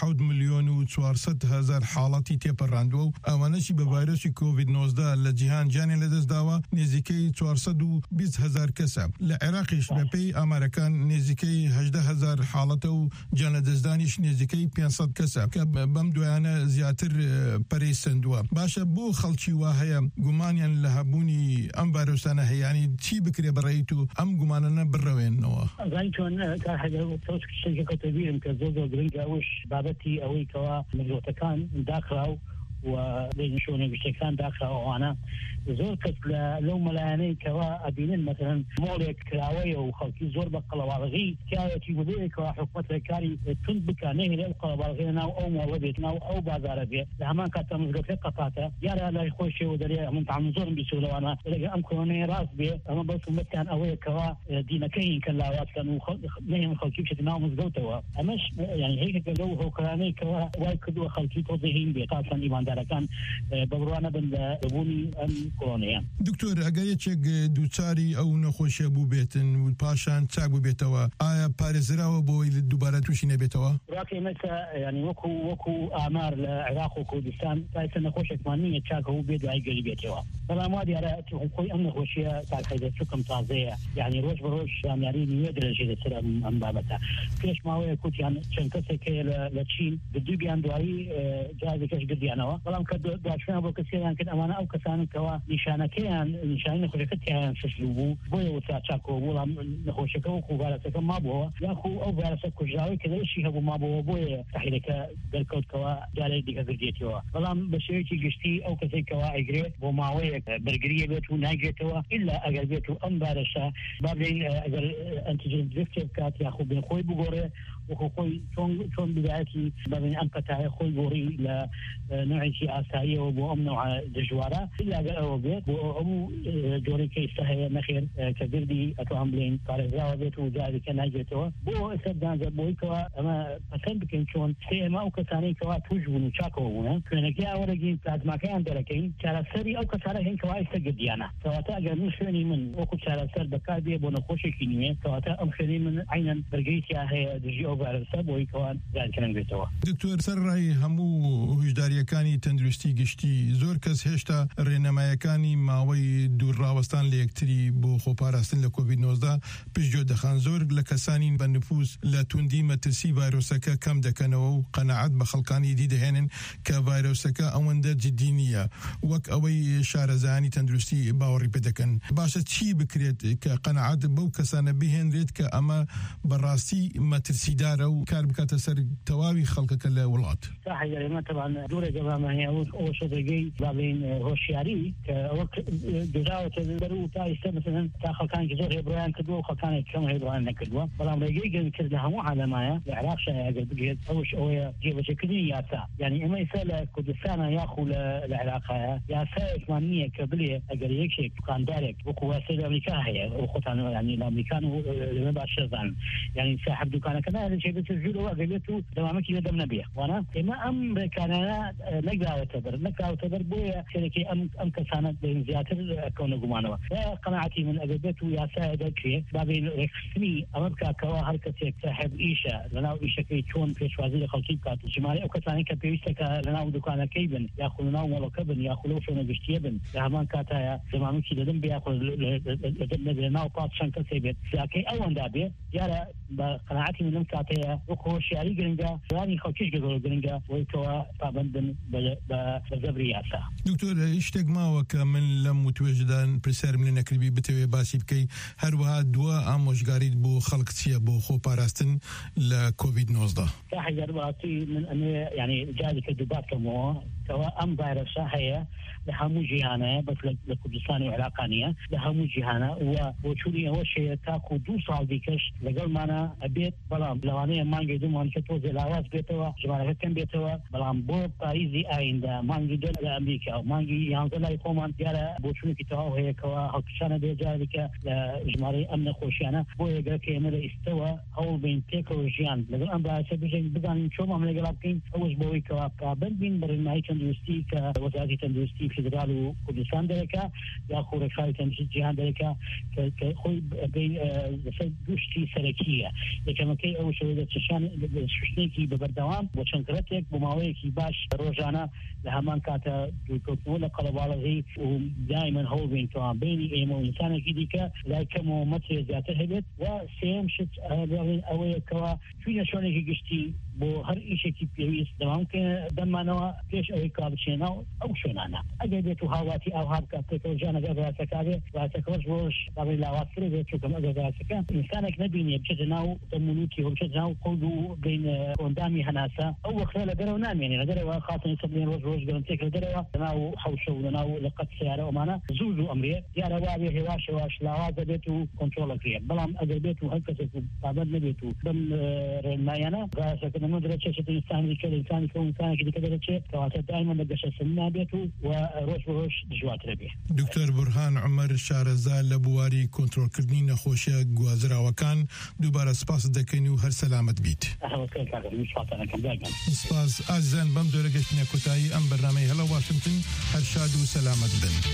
1,400,000 حالاتي تبرندو أمانشي بفيروس كوفيد 19 جهان جاني لدز داوا نزيكي 420,000 كسب لعراقش ببي أمريكان نزيكي 18,000 حالته جان لدزدانيش نزيكي 500 كسب بمدو أنا زياتر بريسندوا باشا بو خلشي واهيا قمانيا لهبوني أم فيروسانا هي يعني تي بكري بريتو أم قماننا بروين نوا غايتون كحاجة توشك الشركة كتبير كزوزو درينجا وش بابتي أوي كوا مجوتكان داخراو وبين شوني بشكل داخل وانا زور كتلا لو ملاني كوا أبين مثلا مولك كراوية وخلقي زور بقلا والغي كايتي وذيك وحكومة الكاري تنبك نهر القلا أو مولدتنا أو بازار بيه لهمان كاتا مزقفة قطاتا يارا لا يخوشي ودريا من تعمل زور بيسولو وانا لقى أمكروني راس بيه أما بس مكان أوي كوا دينكين كلاوات كانوا نهم خلقي بشتنا مزقوتوا أمش يعني هيك لو هو كراني كوا واي كدوا خلقي توضيهين بيه قاسا إيمان دارکان ببروانه بن لبونی ام کورونیا دکتۆر ئەگەر یەکێک دووچاری ئەو نەخۆشیە بوو بێتن و پاشان چاک بوو بێتەوە ئایا پارێزراوە بۆی دووبارە تووشی نەبێتەوە؟ ڕاکەی مەسە ینی وەکو ئامار لە عێراق و کوردستان تایسە نەخۆشێکمان نییە چاکە و بێ دوای گەری بێتەوە بەڵام وا دیارە خۆی ئەم نەخۆشیە تاکەیدە چووکم تازەیە یعنی ڕۆژ بە ڕۆژ زانیاری نیوە دەرەژێ لەسەر ئەم بابەتە پێش ماوەیە کوتیان چەند کەسێک هەیە لە چین دووبیان دوایی جازێکەش گردیانەوە بەڵام کە داچویان بۆ کەسێیان کرد ئەمانە ئەو کەسانکەوە نیشانەکەیان نیشانی نەخۆشیەکەیان سشلو بوو بۆیە وتا چاکەوە بۆڵام نەخۆشیەکە وەکو ڤایرۆسەکە مابووەوە یاخو ئەو ڤایرۆسە کوژراوی کە لەشی هەبوو مابووەوە بۆیە تحلیلەکە دەرکەوتکەوە جارێک دیکە گردێتەوە بەڵام بە شێوەیەکی گشتی ئەو کەسێکەوە ئەیگرێت بۆ ماوەیەک بەرگریە بێت و ناگرێتەوە ئیلا ئەگەر بێت و ئەم ڤایرۆسە با بڵێن ئەگەر ئەنتیجن درفتێ بکات یاخو بێ خۆی بگۆڕێ وەکو خۆی چۆن بدایەتی بڵێن ئەم پەتایە خۆی گۆڕی لە نوعێکی ئاساییەوە بۆ ئەم نوع دژوارە ئیلا ئەگەر ئەوە بێت بۆ ئەموو جۆرەی کەیسە هەیە نەخێر کە گردی ئەتوان بڵێن پارێزراوە بێت و جارێکە ناگرێتەوە بۆ ئێستا دانجە بۆی کەوا ئەمە پەسەند بکەین چۆن ئێمە ئەو کەسانەی کەوا توش بوون و چاکەوە بوون خوێنەکەی ئاوەرەگین پلازماکەیان دەرەکەین چارەسەری ئەو کەسانە هەین کەوا ئێستا گردیانە کەواتە ئەگەر من خوێنی من وەکو چارەسەر بەکار بێ بۆ نەخۆشێکی نوێ کەواتە ئەم خوێنی من عینەن بەرگریتیا هەیە دژی ئەو ڤایرۆسە بۆی کەوا جارکردن بێتەوە دکتۆر سەرڕای هەموو هۆشداریەکانی تەندروستی گشتی زۆر کەس هێشتا ڕێنەمایەکانی ماوەی دوورڕاوەستان لە یەکتری بۆ خۆپاراستن لە کۆڤید-19 پشتگوێ دەخان زۆر لە کەسانی بە نفوس لە توندی مەترسی ڤایرۆسەکە کەم دەکەنەوە و قەنەعەت بە خەڵکانی دی دەهێنن کە ڤایرۆسەکە ئەوەندە جددی نییە وەک ئەوەی شارەزایانی تەندروستی باوەڕی پێ دەکەن باشە چی بکرێت کە قەنەعەت بەو کەسانە بهێنرێت کە ئەمە بەڕاستی مەترسیدارە و کار بکاتە سەر تەواوی خەڵکەکە لە وڵات ئێمە تەبان دوورێک ئەمە هەیە ئەوە شەدەگەی بڵێن هۆشیاری کە ئەوە گەراوەتە دەر و تا ئێستا مەسەلەن تا خەڵکانی زۆر هێبڕیان کردووە و خەڵکانێک کەم هێبڕیان نەکردووە بەڵام ڕێگەی گەنگکرد لە هەموو عالەمایە لە عێراق ئەگەر بگرێت ئەوش ئەوەیە جێبەجێکردنی یاسا یعنی ئێمە ئێستا لە کوردستانە یاخو لە عێراقایە یاسایەکمان نییە کە بڵێ ئەگەر یەکێک دوکاندارێک وەکو واسەی لە ئەمریکا هەیە ئەو خۆتان ینی لە ئەمریکان و لەمە باشە زانن یعنی صاحب دوکانەکە نایە چێ بێت ژوورەوە ئەگەر بێت و دەوامەکی لەدەم نەبێ وانە ئێمە ئەم ڕێکانانە نەگراوەتە بەر بۆیە سێرەکەی ئەم کەسانە زیاتر ئەکەونە گومانەوە قەناعەتی من ئەگەر بێت و یاسایە دەکرێت بابێن ڕێکخستنی ئەمە بکاتەوە هەر کەسێک صاحب ئیشە لەناو ئیشەکەی چۆن پێشوازی لە خەڵکی بکات ژمارە ئەو کەسانی کە پێویستەکە لەناو دوکانەکەی بن یاخو لەناو مۆڵەکە بن یاخو لەو شوێنە گشتیە بن لە هەمان کاتایە زمانوکی دەدەم بێ یاخو لەناو پاس چەند کەسێ بێت ساکەی ئەوەندا بێ دیارە بە قەناعەتی من لەم کاتەیە وەکو هۆشیاری گرنگە ڕانی خەڵکیش گرنگە وەیتەوە پابەند بن بە زەبری یاسا دکتۆر شتێک ماوە کە من لەم وتوێژدان پرسیارم لێ نەکردبی بتەوێ باسی بکەی هەروەها دووە ئامۆژگاریت بۆ خەڵک چییە بۆ خۆپاراستن لە کۆڤید-19 تا حەیدەر باسی من ئەمێ یعنی جارێکە دووباتکەمەوە کەوا ئەم ڤایرۆسە هەیە لە هەموو جیهانەیە بەس لە کوردستان و عێراقانیە لە هەموو جیهانە و بۆ چوونی ئەوەشەیە تاکو 2 ساڵ دیکەش لەگەڵمانە ئەبێت بەڵام لەوانەیە مانگی دوومان کە تۆزێ لاواز بێتەوە ژمارەکە کەم بێتەوە بەڵام بۆ پاییزی ئایندا مانگی دۆ لە ئەمریکا و مانگی 11 لای خۆمان دیارە بۆ چوونێکی تەواو هەیەکەوە هەڵکشانە بێ جارێکە لە ژمارەی ئەم نەخۆشیانە بۆ یەکەکە ئێمە لە ئیستەوە هەوڵ بین تێکەوە ژیان لەگەڵ ئەم باسە بژین بزانین چۆن ئەم لەگەڵا بکەین ئەوەش بۆەوەی کەوا پابەند بین بە ڕێنمایی تەندروستی کە وەزارەتی تەندروستی فیدرال و کوردستان دەرەکە یا خۆڕێکخراوی تەندروستی جیهان دەرەکە کە خۆی لەسەر دوشتی سەرەکیە یەکەمەکەی ئەو شەوەیە شوشتێکی بەبەردەوام بۆ چەند کڕەتێک بۆ ماوەیەکی باش ڕۆژانە لە هەمان کاتە دوورکەوتنەوە لە قەڵەباڵغی و دائما هەوڵ بین کەوا بینی ئێمە و ئینسانێکی دیکە لای کەمەوە مەترێ زیاتر هەبێت و سێم شت ئەوەیە کەوا چوینە شوێنێکی گشتی بۆ هەر ئیشێکی پێویست دەوامکە دەمانەوە پێش ئەوەی کا بچێنە ئەو شوێنانە ئەگەر بێت و هاواتی ئەو هابکات پێکەوە ژیانەکە ڕاستەکارێ ڕاستەکەش ڕۆژ باڵی لاواتکرێ بێت چووکەم ئەگەر ڕاستەکە ئینسانێک نەبینێ بچێتە ناو دەمونوتی و بچێتە ناو قەود و بین ئۆندامی هەناسە ئەو وەختە لە دەرەوە نامێنێ لە دەرەوە خاتن سەبلێن ڕۆژ گەرمتێک لە دەرەوە لەناو حەوشە و لەناو لەقەت سیارە ئەمانە زوو ئەمرێ دیارە وابێ هێواش لاوازە بێت و کۆنترۆڵەکرێ بەڵام ئەگەر بێت و هەر کەسێک پابەند نەبێت و بەم ڕێنمایانە ڕاستەکە من درجة الإنسان كالإنسان كإنسان كذا درجة كواتا دائما بدش السنة بيته وروش دجوات ربيه. دكتور برهان عمر شارزا لبواري كنترول كردني نخوشة جوازرا وكان دوباره سپاس دكيني وهر سلامت بيت. سپاس أزن بمدور جشنا كتاي أم برنامج هلا واشنطن هر شاد وسلامت بن.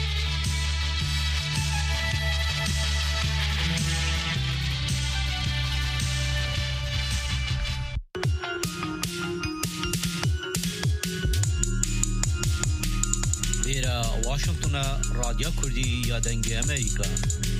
واشنطن راديو كردي يا دنگي أمريكا